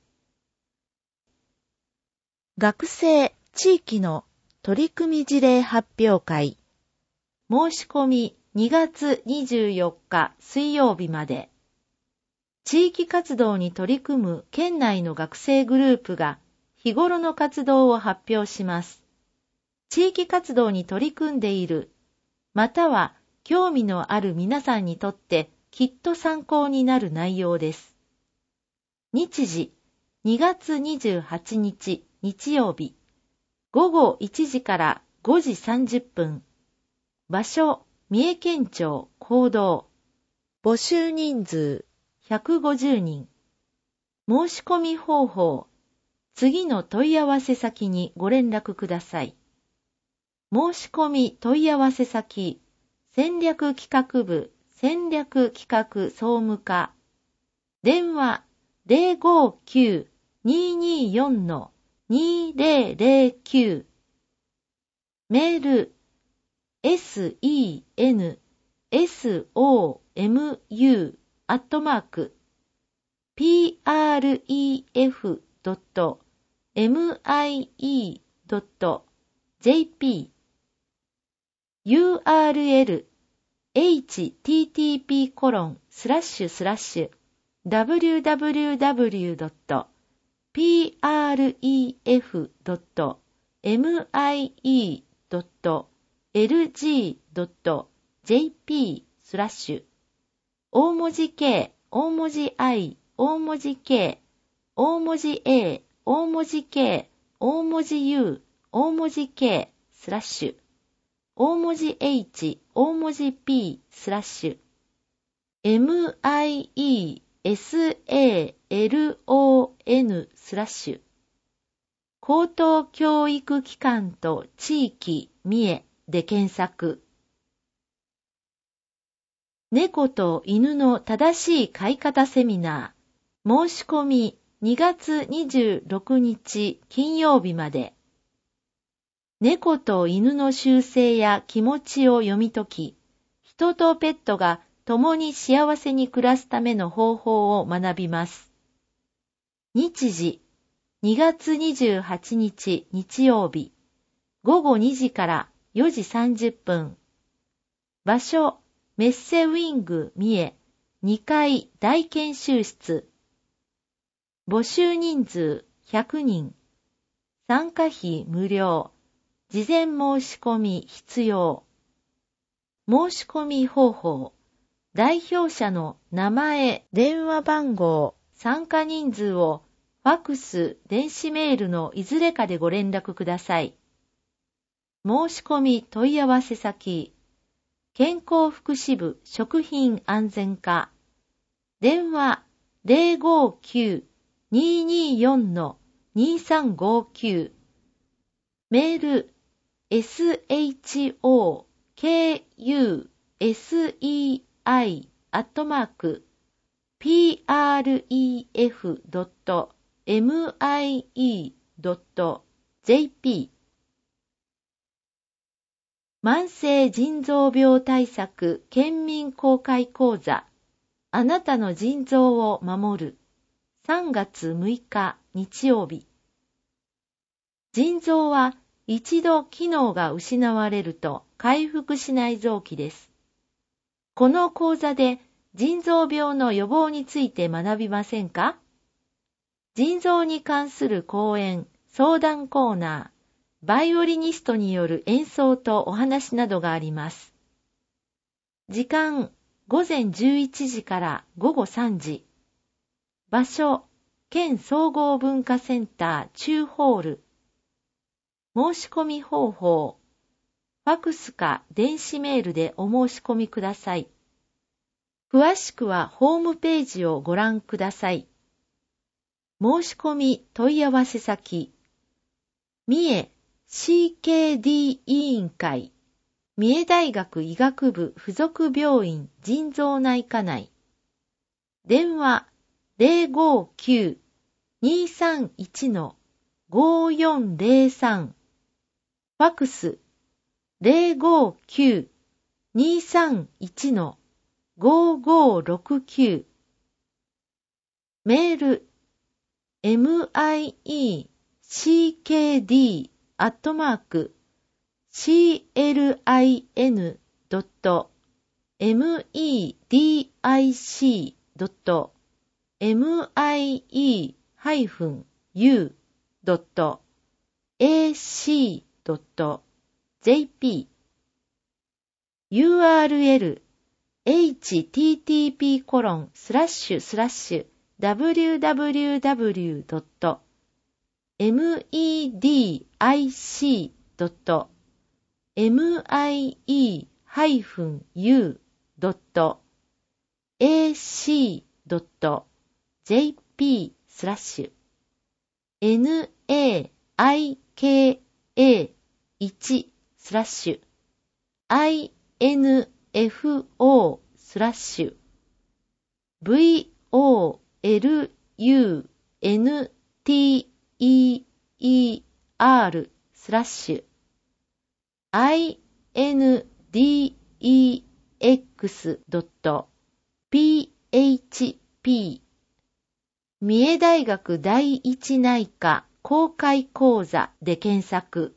学生地域の取り組み事例発表会。申し込みにがつにじゅうよっか水曜日まで。地域活動に取り組む県内の学生グループが日頃の活動を発表します。地域活動に取り組んでいる、または興味のある皆さんにとってきっと参考になる内容です。日時、にがつにじゅうはちにち日曜日、ごごいちじからごじさんじゅっぷん。場所、三重県庁講堂。募集人数、ひゃくごじゅうにん。申し込み方法、次の問い合わせ先にご連絡ください。申し込み問い合わせ先、戦略企画部戦略企画総務課。電話ゼロごきゅうにーにーよんのにーぜろぜろきゅう。メール センソム アットマーク ピーアールイーエフ ドット ミードット ジェーピー ユーアールエル エイチティーティーピー コロン スラッシュスラッシュ ダブリューダブリューダブリュー ドット ピーアールイーエフ ドット エムアイイー ドット エルジー ドット ジェーピー スラッシュ大文字 K、大文字 I、大文字 K、大文字 A、大文字 K、大文字 U、大文字 K、スラッシュ大文字 H、大文字 P、スラッシュ エムアイイーエスエーエルオーエヌ スラッシュ高等教育機関と地域三重で検索。猫と犬の正しい飼い方セミナー申し込みにがつにじゅうろくにち金曜日まで。猫と犬の習性や気持ちを読み解き、人とペットが共に幸せに暮らすための方法を学びます。日時、にがつにじゅうはちにち日曜日、ごごにじからよじさんじゅっぷん。場所、メッセウィング三重にかい大研修室。募集人数ひゃくにん。参加費無料。事前申し込み必要。申し込み方法。代表者の名前、電話番号、参加人数をファクス、電子メールのいずれかでご連絡ください。申し込み問い合わせ先。健康福祉部食品安全課。電話 ゼロごきゅう にーにーよん にーさんごきゅう。メール エスエイチオーケーユーエスイーアイ アットマーク ピーアールイーエフ ドット エムアイイー ドット ジェーピー 慢性腎臓病対策県民公開講座あなたの腎臓を守るさんがつむいか日曜日。腎臓は一度機能が失われると回復しない臓器です。この講座で腎臓病の予防について学びませんか？腎臓に関する講演、相談コーナー、バイオリニストによる演奏とお話などがあります。時間、ごぜんじゅういちじからごごさんじ。場所、県総合文化センター中ホール。申し込み方法。ファクスか電子メールでお申し込みください。詳しくはホームページをご覧ください。申し込み問い合わせ先。三重 シーケーディー 委員会。三重大学医学部附属病院腎臓内科内。電話 ゼロごきゅう にーさんいち ごよんゼロさん。ファクスゼロごきゅう にーさんいち ごごろくきゅう。メール エムアイイーシーケーディー アットマーク シーエルアイエヌ ドット エムイーディーアイシー ドット エムアイイーユー ドット エーシー ドット ジェーピー ユーアールエル エイチティーティーピー コロン スラッシュスラッシュ ダブリューダブリューダブリュー ドット エムイーディーアイシー ドット エムアイイーユー ドット エーシー ドット ジェーピー スラッシュ エヌエーアイケーエーワン スラッシュ アイエヌエフオー スラッシュ ブイオーエルユーエヌティーイーアール スラッシュ アイエヌディーイーエックス ドット ピーエイチピー 三重大学第一内科公開講座で検索。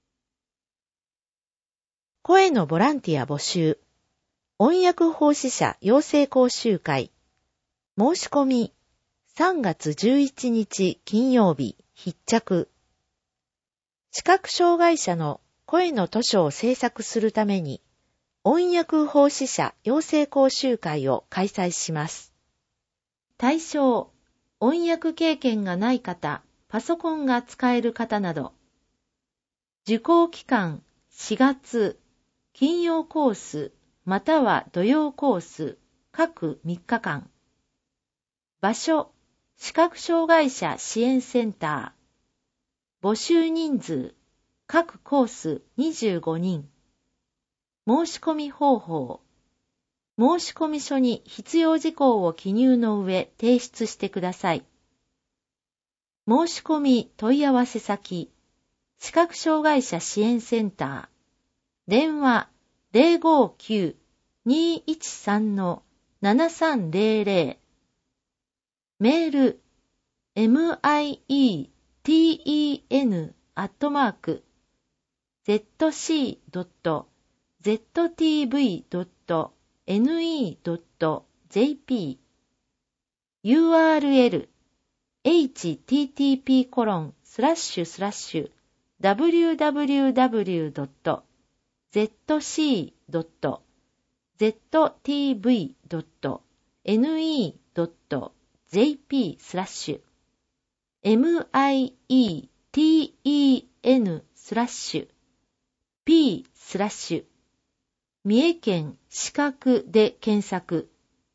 声のボランティア募集。音訳奉仕者養成講習会。申し込みさんがつじゅういちにち金曜日必着。視覚障害者の声の図書を制作するために音訳奉仕者養成講習会を開催します。対象、音訳経験がない方、パソコンが使える方など。受講期間しがつ、金曜コースまたは土曜コース各みっかかん。場所、視覚障害者支援センター。募集人数、各コースにじゅうごにん。申し込み方法。申し込み書に必要事項を記入の上提出してください。申し込み問い合わせ先、視覚障害者支援センター。電話 ゼロごきゅう にーいちさん ななさんゼロゼロ。メール ミイテン アットマーク ゼットシー ドット ゼットティーブイ ドット エヌイー ドット ジェーピー ユーアールエル エイチティーティーピー コロン スラッシュスラッシュ ダブリューダブリューダブリュー ドット ゼットシー ドット ゼットティーブイ ドット エヌイー ドット ジェーピー スラッシュ ミイテン スラッシュ P スラッシュ三重県視覚で検索。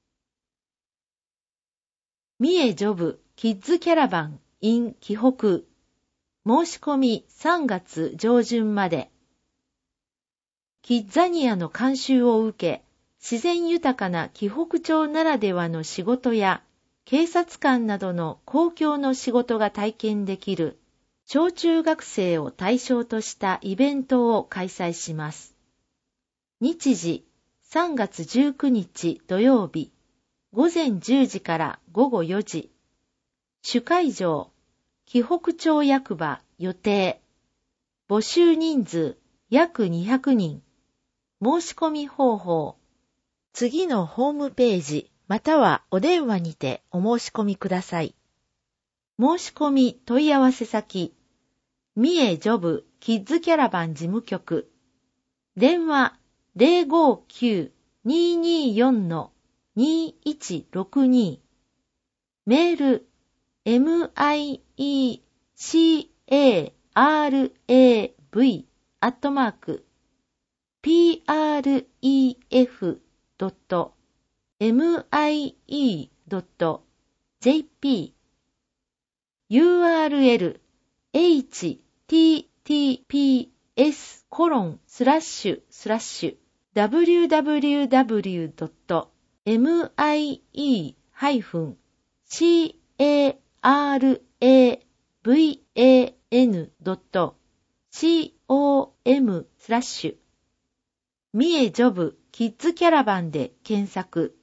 三重ジョブキッズキャラバン in 紀北。申し込みさんがつ上旬まで。キッザニアの監修を受け、自然豊かな紀北町ならではの仕事や、警察官などの公共の仕事が体験できる、小中学生を対象としたイベントを開催します。日時、さんがつじゅうくにち土曜日、ごぜんじゅうじからごごよじ。主会場、紀北町役場予定。募集人数約にひゃくにん。申し込み方法。次のホームページまたはお電話にてお申し込みください。申し込み問い合わせ先。三重ジョブキッズキャラバン事務局。電話ゼロごきゅう にーにーよん にーいちろくに。メール ミイカラブ アットマーク ピーアールイーエフ ドット ミイ ドット ジェーピー ユーアールエル エイチティーティーピーエス コロン スラッシュスラッシュ ダブリューダブリューダブリュー ドット ミイ ハイフン シーエーアールエーブイエーエヌ ドット コム スラッシュ三重ジョブキッズキャラバンで検索。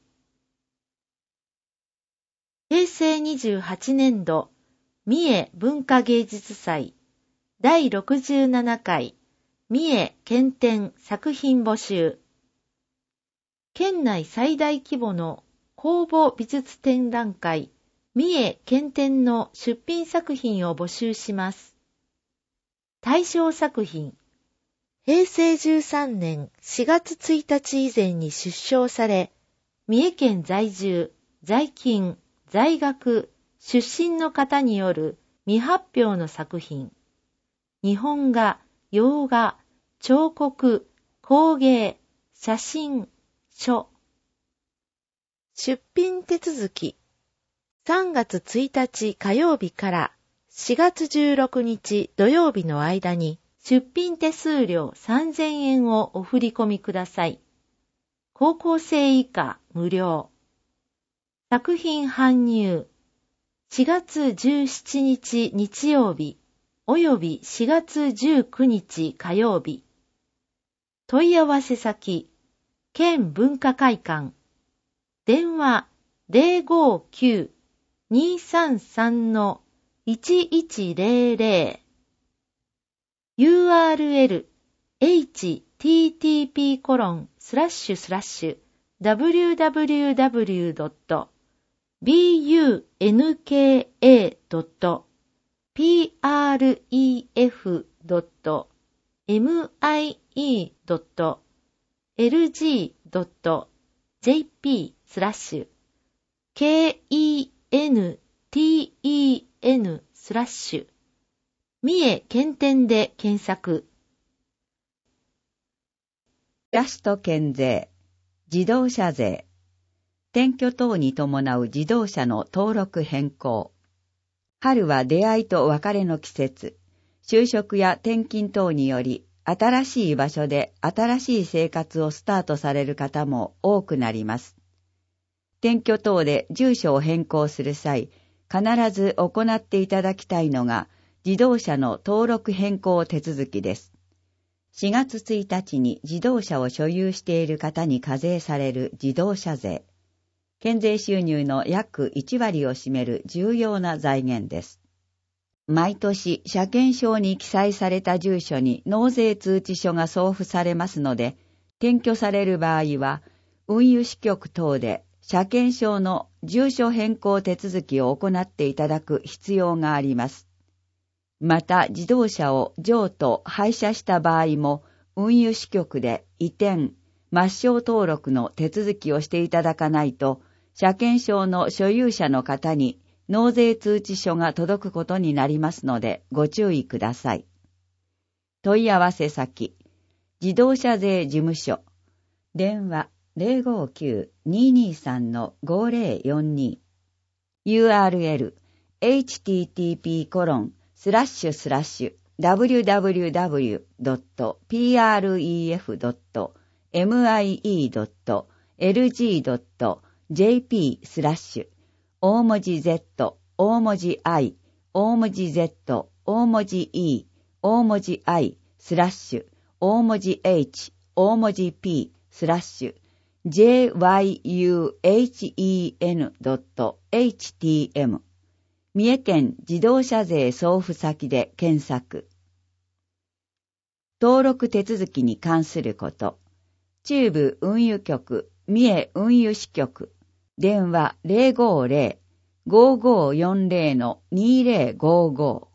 へいせいにじゅうはちねんど三重文化芸術祭だいろくじゅうななかい三重県展作品募集。県内最大規模の公募美術展覧会三重県展の出品作品を募集します。対象作品。へいせいじゅうさんねんしがつついたち以前に出生され、三重県在住、在勤、在学、出身の方による未発表の作品。日本画、洋画、彫刻、工芸、写真、書。出品手続き。さんがつついたち火曜日からしがつじゅうろくにち土曜日の間に出品手数料さんぜんえんをお振り込みください。高校生以下無料。作品搬入。しがつじゅうしちにち日曜日およびしがつじゅうくにち火曜日。問い合わせ先。県文化会館。電話ゼロごきゅう にーさんさん いいちいちゼロゼロ ユーアールエル エイチティーティーピー コロン スラッシュスラッシュ ダブリューダブリューダブリュー ドット ビーユーエヌケーエー ドット ピーアールイーエフ ドット エムアイイー ドット エルジー ドット ジェーピー スラッシュ ケーイーエヌティーイーエヌ スラッシュ三重県店で検索。 イラスト県税、自動車税、転居等に伴う自動車の登録変更。春は出会いと別れの季節、就職や転勤等により、新しい場所で新しい生活をスタートされる方も多くなります。転居等で住所を変更する際、必ず行っていただきたいのが、自動車の登録変更手続きです。しがつついたちに自動車を所有している方に課税される自動車税。県税収入の約いちわりを占める重要な財源です。毎年、車検証に記載された住所に納税通知書が送付されますので、転居される場合は、運輸支局等で車検証の住所変更手続きを行っていただく必要があります。また、自動車を譲渡・廃車した場合も、運輸支局で移転・抹消登録の手続きをしていただかないと、車検証の所有者の方に納税通知書が届くことになりますのでご注意ください。問い合わせ先、自動車税事務所、電話 ゼロごきゅう にーにーさん ごゼロよんに、ユーアールエル エイチティーティーピー コロン スラッシュスラッシュ ダブリューダブリューダブリュー ドット ピーアールイーエフ ドット エムアイイー ドット エルジー ドット ジェーピー スラッシュ大文字 Z、大文字 I、大文字 Z、大文字 E、大文字 I、スラッシュ、大文字 H、大文字 P、スラッシュ、ジェイワイユーエイチイーエヌ ドット エイチティーエム、三重県自動車税送付先で検索。登録手続きに関すること。中部運輸局、三重運輸支局、電話 ゼロごゼロ ごごよんゼロ にゼロごご。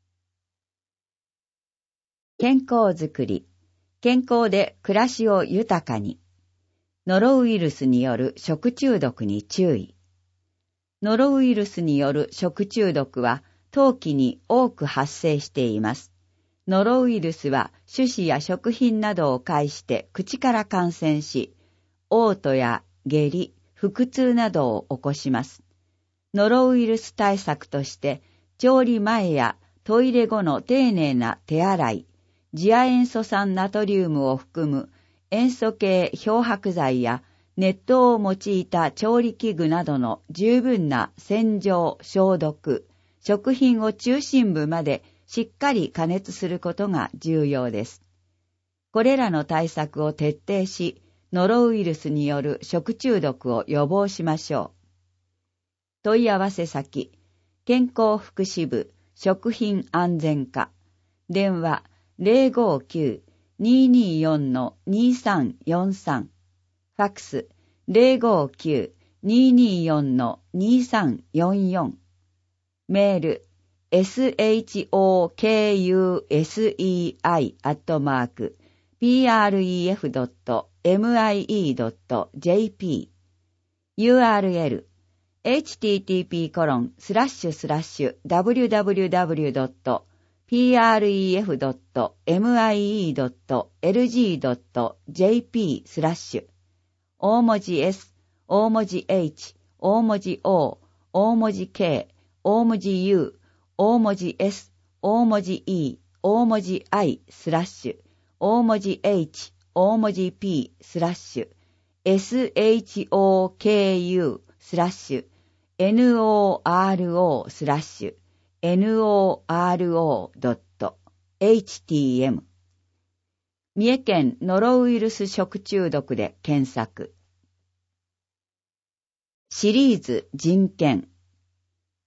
健康づくり、健康で暮らしを豊かに。ノロウイルスによる食中毒に注意。ノロウイルスによる食中毒は冬季に多く発生しています。ノロウイルスは種子や食品などを介して口から感染し、嘔吐や下痢、腹痛などを起こします。ノロウイルス対策として、調理前やトイレ後の丁寧な手洗い、次亜塩素酸ナトリウムを含む塩素系漂白剤や熱湯を用いた調理器具などの十分な洗浄、消毒、食品を中心部までしっかり加熱することが重要です。これらの対策を徹底し、ノロウイルスによる食中毒を予防しましょう。問い合わせ先、健康福祉部食品安全課、電話 ゼロごきゅう にーにーよん にーさんよんさん、ファックス ゼロごきゅう にーにーよん にーさんよんよん、メール エスエイチオーケーユーエスイーアイ アットマーク ピーアールイーエフ ドット エムアイイー ドット ジェーピー ユーアールエル エイチティーティーピー コロン スラッシュスラッシュ ダブリューダブリューダブリュー ドット ピーアールイーエフ ドット エムアイイー ドット エルジー ドット ジェーピー スラッシュ大文字 S、大文字 H、大文字 O、大文字 K、大文字 U、大文字 S、大文字 E、大文字 I スラッシュ大文字 H、大文字 P スラッシュ エスエイチオーケーユー スラッシュ エヌオーアールオー スラッシュ エヌオーアールオー ドット エイチティーエム 三重県ノロウイルス食中毒で検索。シリーズ人権。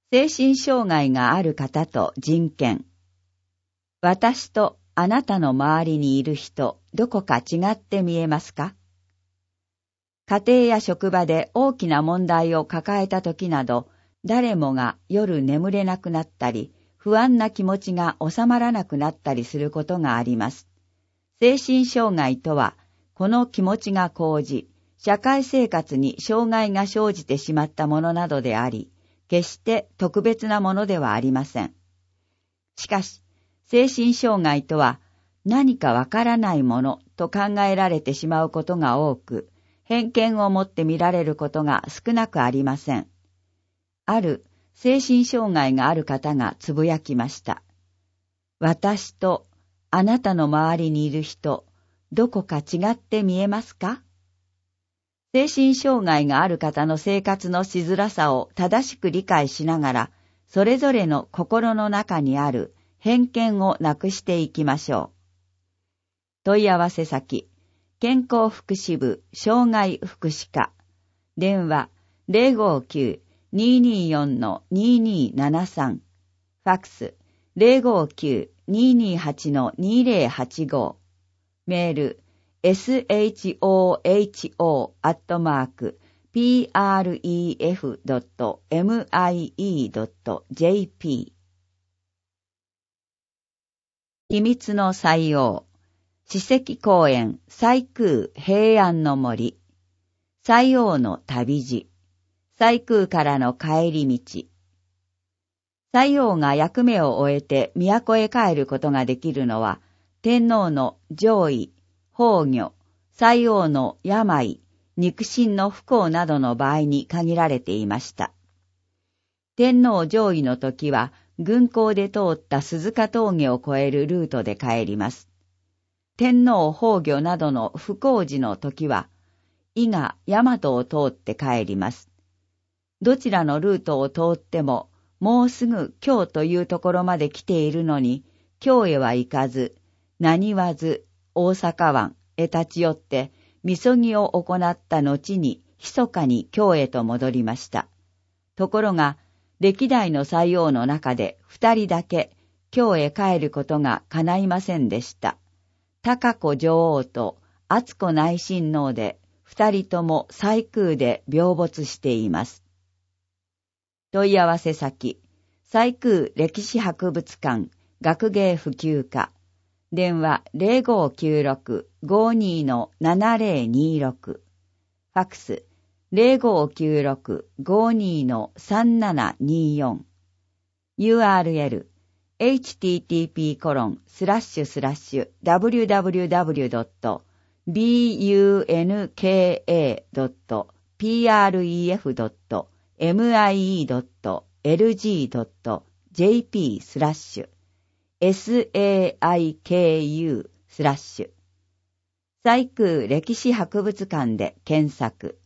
精神障害がある方と人権。私とあなたの周りにいる人、どこか違って見えますか？家庭や職場で大きな問題を抱えた時など、誰もが夜眠れなくなったり、不安な気持ちが収まらなくなったりすることがあります。精神障害とは、この気持ちが高じ、社会生活に障害が生じてしまったものなどであり、決して特別なものではありません。しかし、精神障害とは何かわからないものと考えられてしまうことが多く、偏見を持って見られることが少なくありません。ある精神障害がある方がつぶやきました。私とあなたの周りにいる人、どこか違って見えますか？精神障害がある方の生活のしづらさを正しく理解しながら、それぞれの心の中にある偏見をなくしていきましょう。問い合わせ先、健康福祉部障害福祉課、電話 ゼロごきゅう にーにーよん にーにーななさん、ファックス ゼロごきゅう にーにーはち にーぜろはちご、メール エスエイチオーエイチオー アットマーク ピーアールイーエフ ドット ミイー ドット ジェーピー。秘密の採用、史跡公園西空平安の森、西王の旅路、西空からの帰り道。西王が役目を終えて都へ帰ることができるのは、天皇の上位、崩御、西王の病、肉親の不幸などの場合に限られていました。天皇上位の時は、軍港で通った鈴鹿峠を越えるルートで帰ります。天皇崩御などの不幸時の時は、伊賀、大和を通って帰ります。どちらのルートを通っても、もうすぐ京というところまで来ているのに、京へは行かず、何わず、大阪湾へ立ち寄って、みそぎを行った後に、密かに京へと戻りました。ところが、歴代の西王の中で二人だけ、京へ帰ることが叶いませんでした。高子女王と敦子内親王で、二人とも西空で病没しています。問い合わせ先、西空歴史博物館学芸普及課、電話 ゼロごきゅうろく ごーにー のななぜろにーろく、ファックス ゼロごきゅうろく ごーにー のさんななにーよん、ユーアールエル エイチティーティーピーコロンスラッシュスラッシュダブリューダブリューダブリュードットビーユーエヌケーエードットピーアールイーエフドットミイードットエルジードットジェーピースラッシュエスエーアイケーユースラッシュ西空歴史博物館で検索。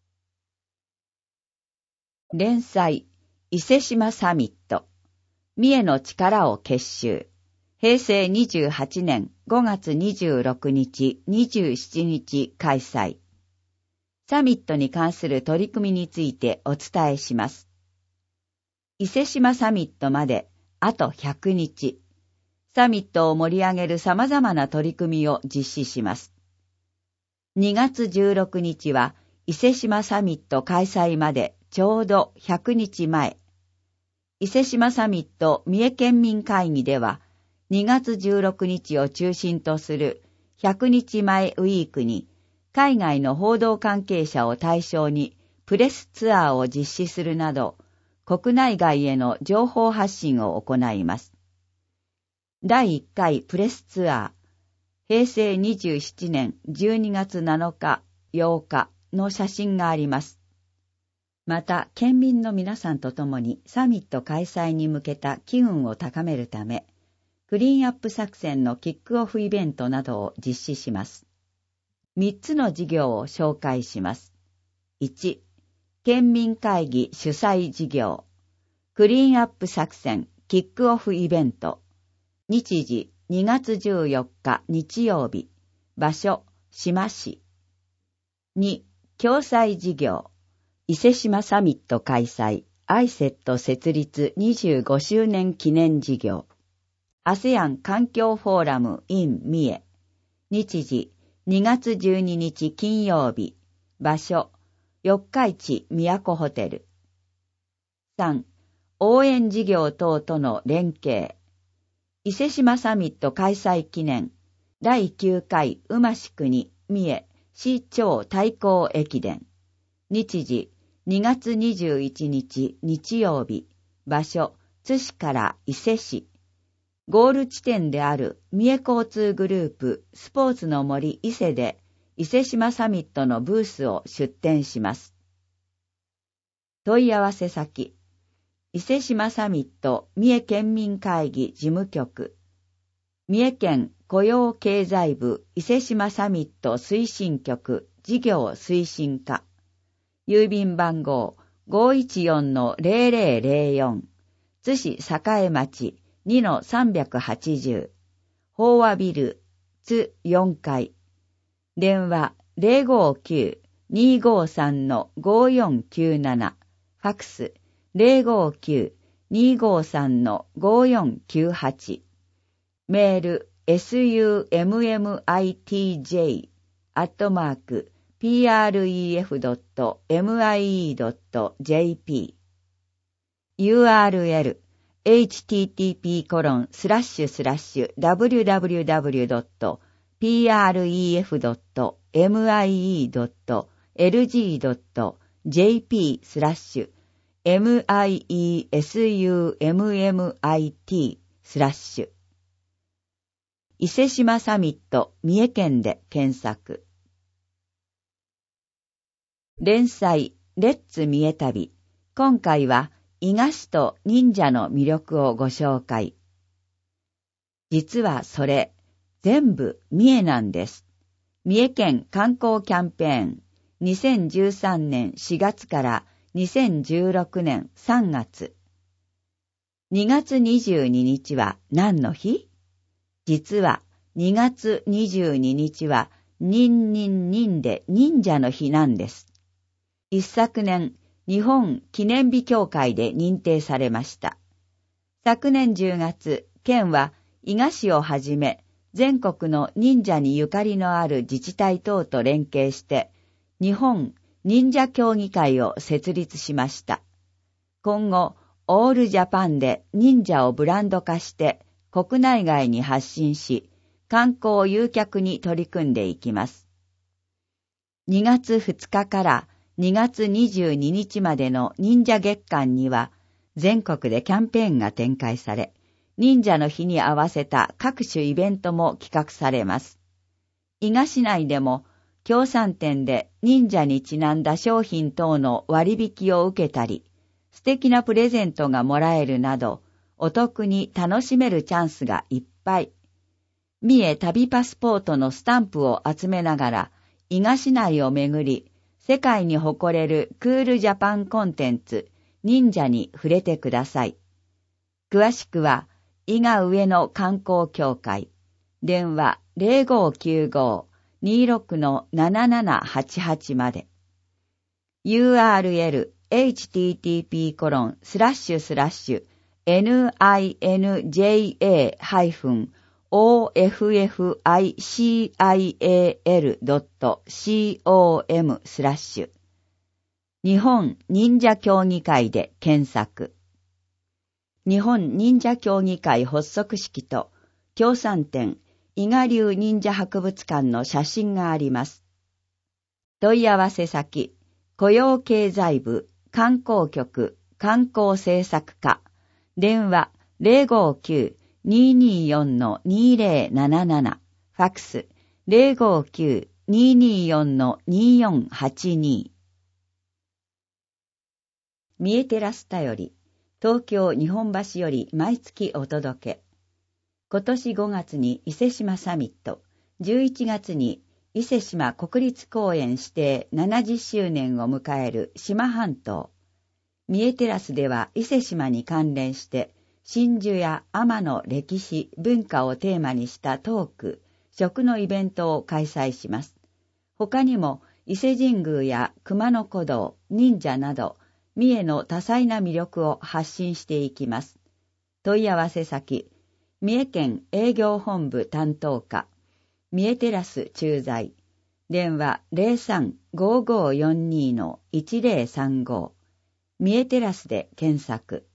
連載伊勢志摩サミット三重の力を結集、平成にじゅうはちねんごがつにじゅうろくにちにじゅうしちにち開催。サミットに関する取り組みについてお伝えします。伊勢志摩サミットまであとひゃくにち。サミットを盛り上げる様々な取り組みを実施します。にがつじゅうろくにちは伊勢志摩サミット開催までちょうどひゃくにちまえ。伊勢志摩サミット三重県民会議では、にがつじゅうろくにちを中心とするひゃくにちまえウィークに、海外の報道関係者を対象にプレスツアーを実施するなど、国内外への情報発信を行います。だいいっかいプレスツアー、平成にじゅうななねんじゅうにがつなのか、ようかの写真があります。また、県民の皆さんと共にサミット開催に向けた機運を高めるため、クリーンアップ作戦のキックオフイベントなどを実施します。みっつの事業を紹介します。いち、県民会議主催事業、クリーンアップ作戦キックオフイベント、日時にがつじゅうよっか日曜日、場所志摩市。に、共催事業、伊勢志摩サミット開催アイセット 設立にじゅうごしゅうねん記念事業。アセアン 環境フォーラム in 三重。日時にがつじゅうににち金曜日。場所四日市都ホテル。さん. 応援事業等との連携。伊勢志摩サミット開催記念だいきゅうかい馬志国三重市長対抗駅伝。日時にがつにじゅういちにち日曜日。場所津市から伊勢市。ゴール地点である三重交通グループスポーツの森伊勢で伊勢志摩サミットのブースを出展します。問い合わせ先伊勢志摩サミット三重県民会議事務局。三重県雇用経済部伊勢志摩サミット推進局事業推進課。郵便番号 ごいちよんのぜろぜろぜろよん。津市栄町 にのさんびゃくはちじゅう。飽和ビル津よんかい。電話 ゼロごきゅう にごさんのごよんきゅうなな。ファックスゼロごきゅう にごさんのごよんきゅうはち。メール エスユーエムエムアイティージェー アットマーク ピーアールイーエフドットエムアイイードットジェーピー ユーアールエル エイチティーティーピーコロンスラッシュスラッシュダブリューダブリューダブリュードットピーアールイーエフドットエムアイイードットエルジードットジェーピー スラッシュ エムアイイーエスユーエムエムアイティー スラッシュ伊勢志摩サミット三重県で検索。連載レッツ三重旅。今回は伊賀市と忍者の魅力をご紹介。実はそれ全部三重なんです。三重県観光キャンペーンにせんじゅうさんねんしがつからにせんじゅうろくねんさんがつ。にがつにじゅうににちは何の日？実はにがつにじゅうににちはにんにんにんで忍者の日なんです。一昨年、日本記念日協会で認定されました。昨年じゅうがつ、県は伊賀市をはじめ、全国の忍者にゆかりのある自治体等と連携して、日本忍者協議会を設立しました。今後、オールジャパンで忍者をブランド化して、国内外に発信し、観光誘客に取り組んでいきます。にがつふつかからにがつにじゅうににちまでの忍者月間には、全国でキャンペーンが展開され、忍者の日に合わせた各種イベントも企画されます。伊賀市内でも、協賛店で忍者にちなんだ商品等の割引を受けたり、素敵なプレゼントがもらえるなど、お得に楽しめるチャンスがいっぱい。三重旅パスポートのスタンプを集めながら、伊賀市内を巡り、世界に誇れるクールジャパンコンテンツ、忍者に触れてください。詳しくは、伊賀上野観光協会、電話 ゼロごきゅうご にろく ななななはちはち まで。ユーアールエル エイチティーティーピーコロンスラッシュスラッシュ エヌアイエヌジェーエー オーエフエフアイシーアイエーエル ドット コム スラッシュ日本忍者協議会で検索。日本忍者協議会発足式と協賛店伊賀流忍者博物館の写真があります。問い合わせ先雇用経済部観光局観光政策課電話 ゼロごきゅう にによん にぜろなななな ファックス ゼロごきゅう にによん によんはちに。三重テラス便り東京日本橋より毎月お届け。今年ごがつに伊勢志摩サミット、じゅういちがつに伊勢志摩国立公園指定ななじゅっしゅうねんを迎える志摩半島。三重テラスでは伊勢志摩に関連して真珠や海女の歴史、文化をテーマにしたトーク、食のイベントを開催します。他にも伊勢神宮や熊野古道、忍者など三重の多彩な魅力を発信していきます。問い合わせ先、三重県営業本部担当課、三重テラス駐在、電話 ゼロさん ごーごーよんに いちゼロさんご、三重テラスで検索。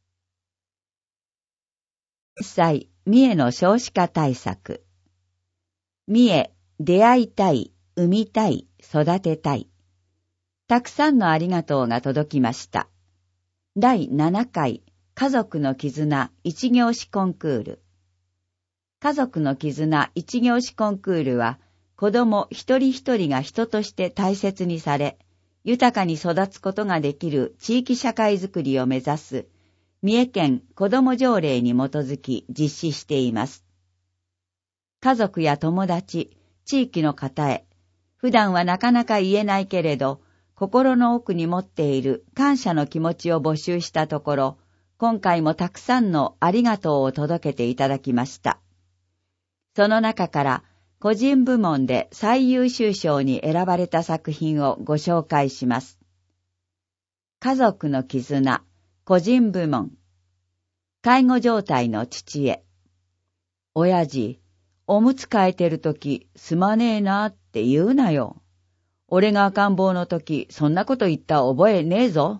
実際、三重の少子化対策。三重、出会いたい、産みたい、育てたい。たくさんのありがとうが届きました。だいななかい、家族の絆一行詩コンクール。家族の絆一行詩コンクールは、子供一人一人が人として大切にされ、豊かに育つことができる地域社会づくりを目指す、三重県子ども条例に基づき実施しています。家族や友達、地域の方へ、普段はなかなか言えないけれど、心の奥に持っている感謝の気持ちを募集したところ、今回もたくさんのありがとうを届けていただきました。その中から個人部門で最優秀賞に選ばれた作品をご紹介します。家族の絆、個人部門。介護状態の父へ。親父、おむつ替えてるときすまねえなって言うなよ。俺が赤ん坊のときそんなこと言った覚えねえぞ。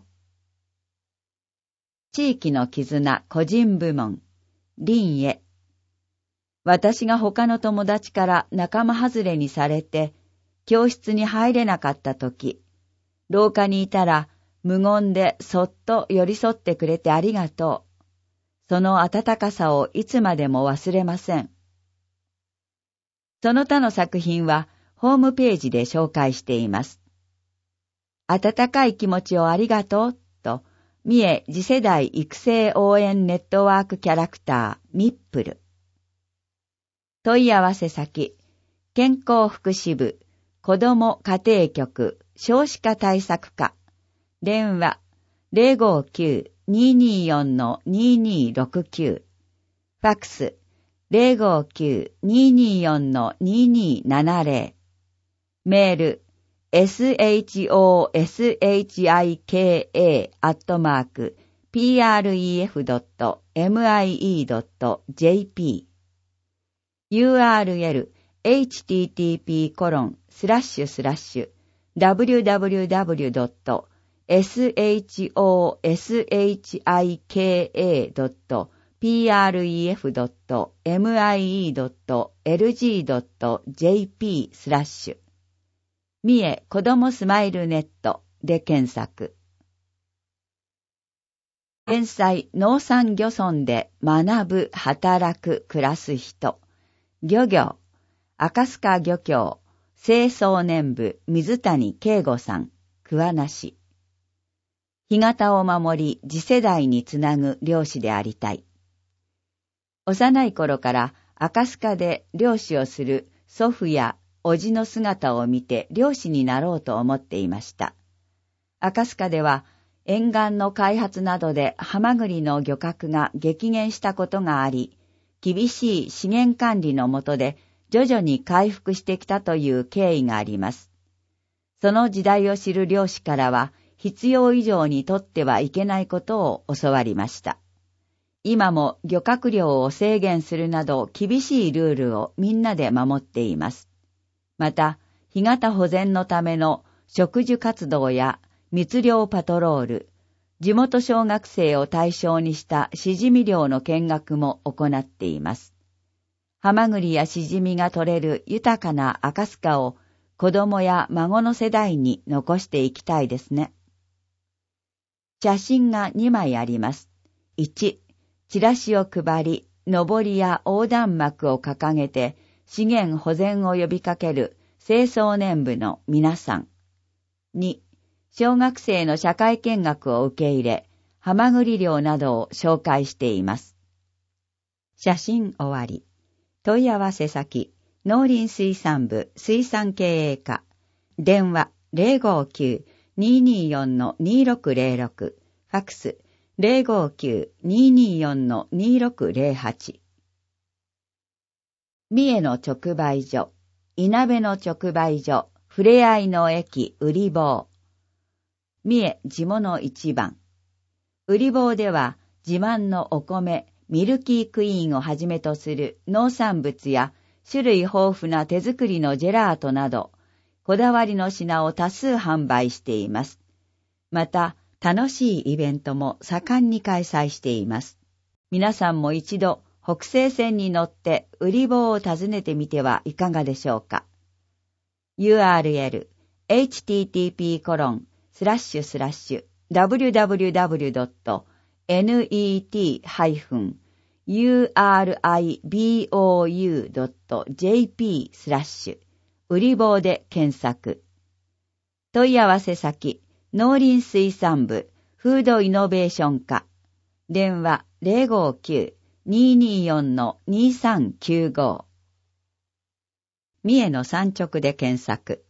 地域の絆個人部門。林へ。私が他の友達から仲間外れにされて、教室に入れなかったとき、廊下にいたら無言でそっと寄り添ってくれてありがとう。その温かさをいつまでも忘れません。その他の作品はホームページで紹介しています。温かい気持ちをありがとうと、三重次世代育成応援ネットワークキャラクターミップル。問い合わせ先、健康福祉部、子ども家庭局、少子化対策課、電話 ゼロごきゅう にーにーよん にーにーろくきゅう、ファックス ゼロごきゅう にーにーよん にーにーななゼロ、メール エスエイチオーエスエイチアイケーエー アットマーク ピーアールイーエフドットミイドットジェーピーユーアールエル エイチティーティーピーコロンスラッシュスラッシュダブリューダブリューダブリュードットエスエイチオーエスエイチアイケーエードットピーアールイーエフドットミイドットエルジードットジェーピースラッシュ三重子どもスマイルネットで検索。天才農産漁村で学ぶ、働く、暮らす人。漁業、赤須賀漁協、清掃年部、水谷慶吾さん、桑名市。干潟を守り、次世代につなぐ漁師でありたい。幼い頃から赤須賀で漁師をする祖父や叔父の姿を見て漁師になろうと思っていました。赤須賀では沿岸の開発などでハマグリの漁獲が激減したことがあり、厳しい資源管理の下で徐々に回復してきたという経緯があります。その時代を知る漁師からは必要以上に取ってはいけないことを教わりました。今も漁獲量を制限するなど厳しいルールをみんなで守っています。また、干潟保全のための植樹活動や密漁パトロール、地元小学生を対象にしたシジミ漁の見学も行っています。ハマグリやシジミが取れる豊かな赤須賀を子供や孫の世代に残していきたいですね。写真がにまいあります。いち、チラシを配り、上りや横断幕を掲げて資源保全を呼びかける清掃年部の皆さん。に、小学生の社会見学を受け入れ、ハマグリ漁などを紹介しています。写真終わり。問い合わせ先、農林水産部水産経営課。電話 ゼロごきゅう にーにーよん にーろくゼロろく。ファックス ゼロごきゅう にーにーよん にーろくゼロはち。三重の直売所、いなべの直売所、ふれあいの駅売り坊。 三重地物一番。売り棒では自慢のお米、ミルキークイーンをはじめとする農産物や種類豊富な手作りのジェラートなど、こだわりの品を多数販売しています。また、楽しいイベントも盛んに開催しています。皆さんも一度、北西線に乗って売り棒を訪ねてみてはいかがでしょうか。ユーアールエル、エイチティーティーピーコロンスラッシュスラッシュダブリューダブリューダブリュードットネットハイフンユーアールアイボウドットジェーピースラッシュ売り棒で検索。問い合わせ先、農林水産部フードイノベーション課。電話 ゼロごきゅう にーにーよん にーさんきゅうご。三重の産直で検索。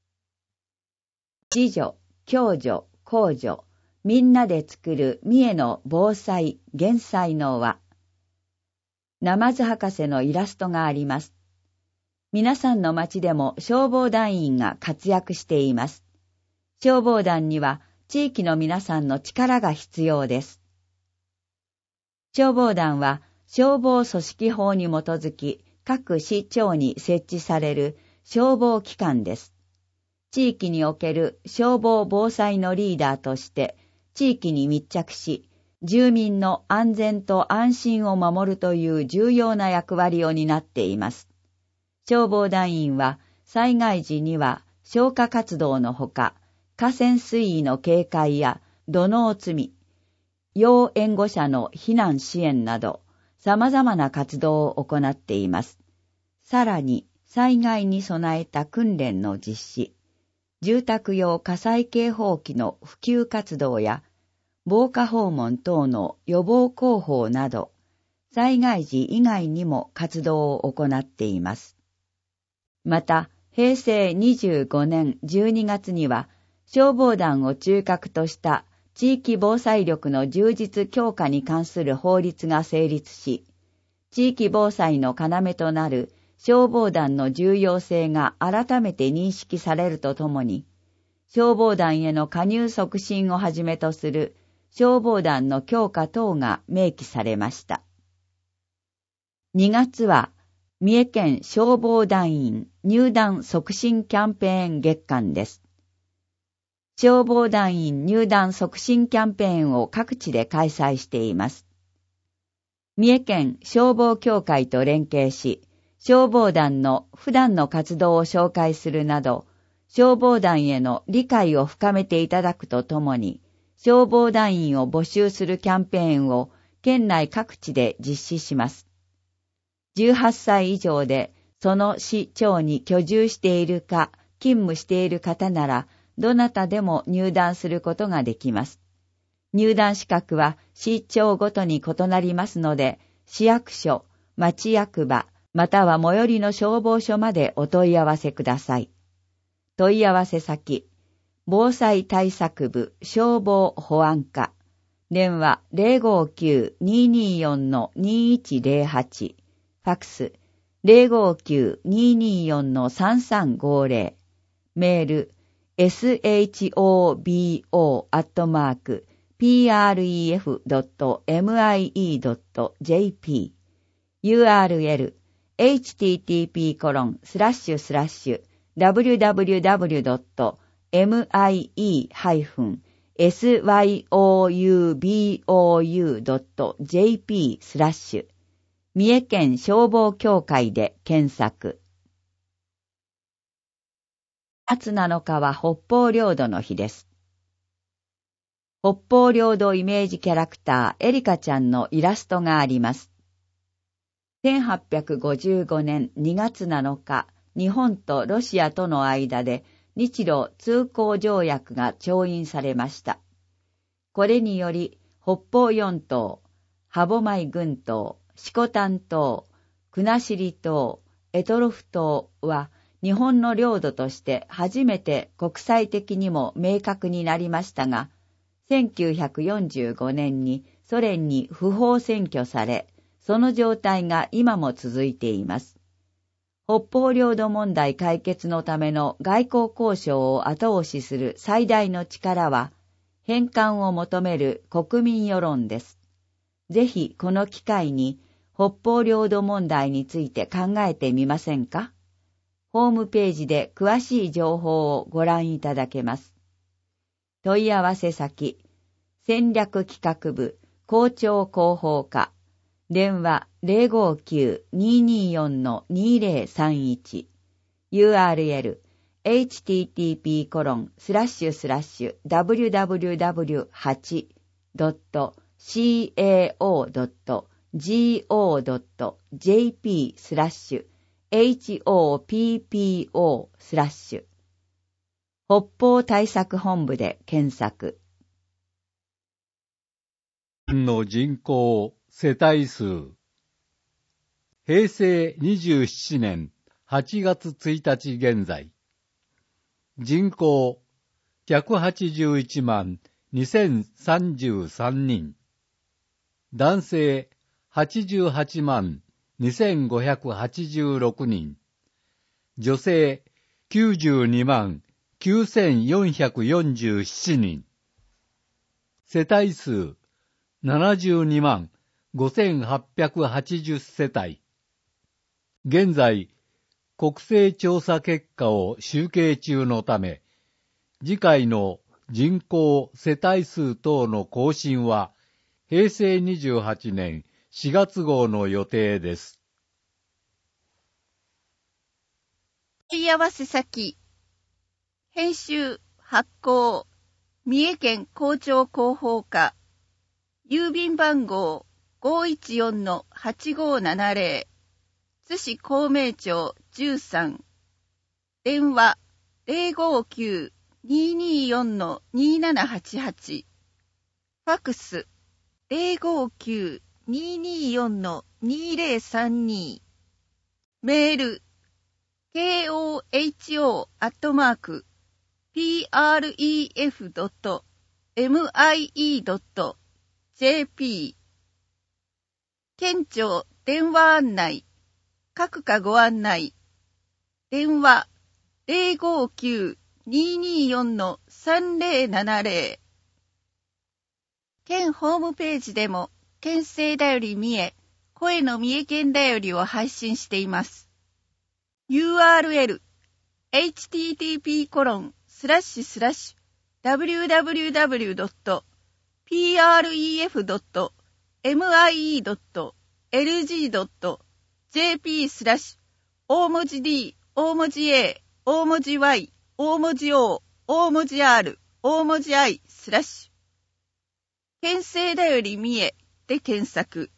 自助、共助、公助、みんなで作る三重の防災・減災の輪。ナマズ博士のイラストがあります。皆さんの町でも消防団員が活躍しています。消防団には地域の皆さんの力が必要です。消防団は消防組織法に基づき各市町に設置される消防機関です。地域における消防防災のリーダーとして地域に密着し、住民の安全と安心を守るという重要な役割を担っています。消防団員は災害時には消火活動のほか、河川水位の警戒や土のう積み、要援護者の避難支援など様々な活動を行っています。さらに災害に備えた訓練の実施、住宅用火災警報器の普及活動や防火訪問等の予防広報など、災害時以外にも活動を行っています。また、へいせいにじゅうごねんじゅうにがつには、消防団を中核とした地域防災力の充実強化に関する法律が成立し、地域防災の要となる消防団の重要性が改めて認識されるとともに、消防団への加入促進をはじめとする消防団の強化等が明記されました。にがつは、三重県消防団員入団促進キャンペーン月間です。消防団員入団促進キャンペーンを各地で開催しています。三重県消防協会と連携し、消防団の普段の活動を紹介するなど、消防団への理解を深めていただくとともに、消防団員を募集するキャンペーンを県内各地で実施します。じゅうはっさい以上でその市町に居住しているか勤務している方なら、どなたでも入団することができます。入団資格は市町ごとに異なりますので、市役所、町役場、または最寄りの消防署までお問い合わせください。問い合わせ先、防災対策部消防保安課、電話 ゼロごきゅう にーにーよん にーいちゼロはち、ファックス ゼロごきゅう にーにーよん さんさんごゼロ、メール エスエイチオービーオー アットマーク ピーアールイーエフ ドット ミイー ドット ジェーピー ユーアールエル エイチティーティーピーコロンスラッシュスラッシュダブリューダブリューダブリュードットミイーハイフンエスワイオーユービーオーユードットジェーピー スラッシュ三重県消防協会で検索。しがつなのかは北方領土の日です。北方領土イメージキャラクターエリカちゃんのイラストがあります。せんはっぴゃくごじゅうごねんにがつなのか、日本とロシアとの間で日露通行条約が調印されました。これにより、北方四島、歯舞群島、色丹島、国後島、択捉島は日本の領土として初めて国際的にも明確になりましたが、せんきゅうひゃくよんじゅうごねんにソ連に不法占拠され、その状態が今も続いています。北方領土問題解決のための外交交渉を後押しする最大の力は返還を求める国民世論です。ぜひこの機会に北方領土問題について考えてみませんか？ホームページで詳しい情報をご覧いただけます。問い合わせ先、戦略企画部校長広報課、電話 ゼロごきゅう にーにーよん にーぜろさんいち、ユーアールエル エイチティーティーピーコロンスラッシュスラッシュダブリューダブリューダブリューはちドットシーエーオードットジーオードットジェーピースラッシュエイチオーピーピーオースラッシュ北方対策本部で検索。 の人口世帯数。平成にじゅうななねんはちがつついたち現在、人口ひゃくはちじゅういちまんにせんさんじゅうさんにん、男性はちじゅうはちまんにせんごひゃくはちじゅうろくにん、女性きゅうじゅうにまんきゅうせんよんひゃくよんじゅうななにん、世帯数ななじゅうにまんごせんはっぴゃくはちじゅう世帯。現在、国勢調査結果を集計中のため、次回の人口世帯数等の更新は平成にじゅうはちねんしがつ号の予定です。 問い合わせ先、編集発行三重県校長広報課、郵便番号 ごーいちよんのはちごーななぜろ、津市孔明町じゅうさん、電話 ゼロごきゅう にーにーよん にーななはちはち、ファックス ゼロごきゅう にーにーよん にーぜろさんに、メール ケーオーエイチオー アットマーク ピーアールイーエフ ドット エムアイイー ドット ジェーピー、県庁電話案内、各課ご案内、電話 ゼロごきゅう にーにーよん さんぜろななぜろ、県ホームページでも県政だより三重、声の三重県だよりを配信しています。ユーアールエル エイチティーティーピーコロンスラッシュスラッシュダブリューダブリューダブリュードットピーアールイーエフドットエムアイイードットエルジードットジェーピー スラッシュ大文字 D、大文字 A、大文字 Y、大文字 O、大文字 R、大文字 I、スラッシュ県政だより三重で検索。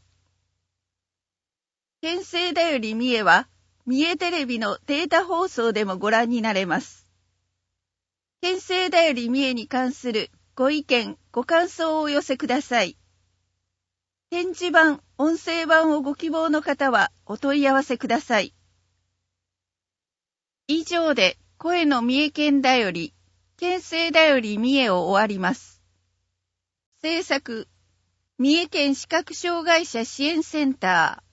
県政だより三重は三重テレビのデータ放送でもご覧になれます。県政だより三重に関するご意見、ご感想をお寄せください。展示版、音声版をご希望の方はお問い合わせください。以上で声の三重県だより、県政だより三重を終わります。制作、三重県視覚障害者支援センター。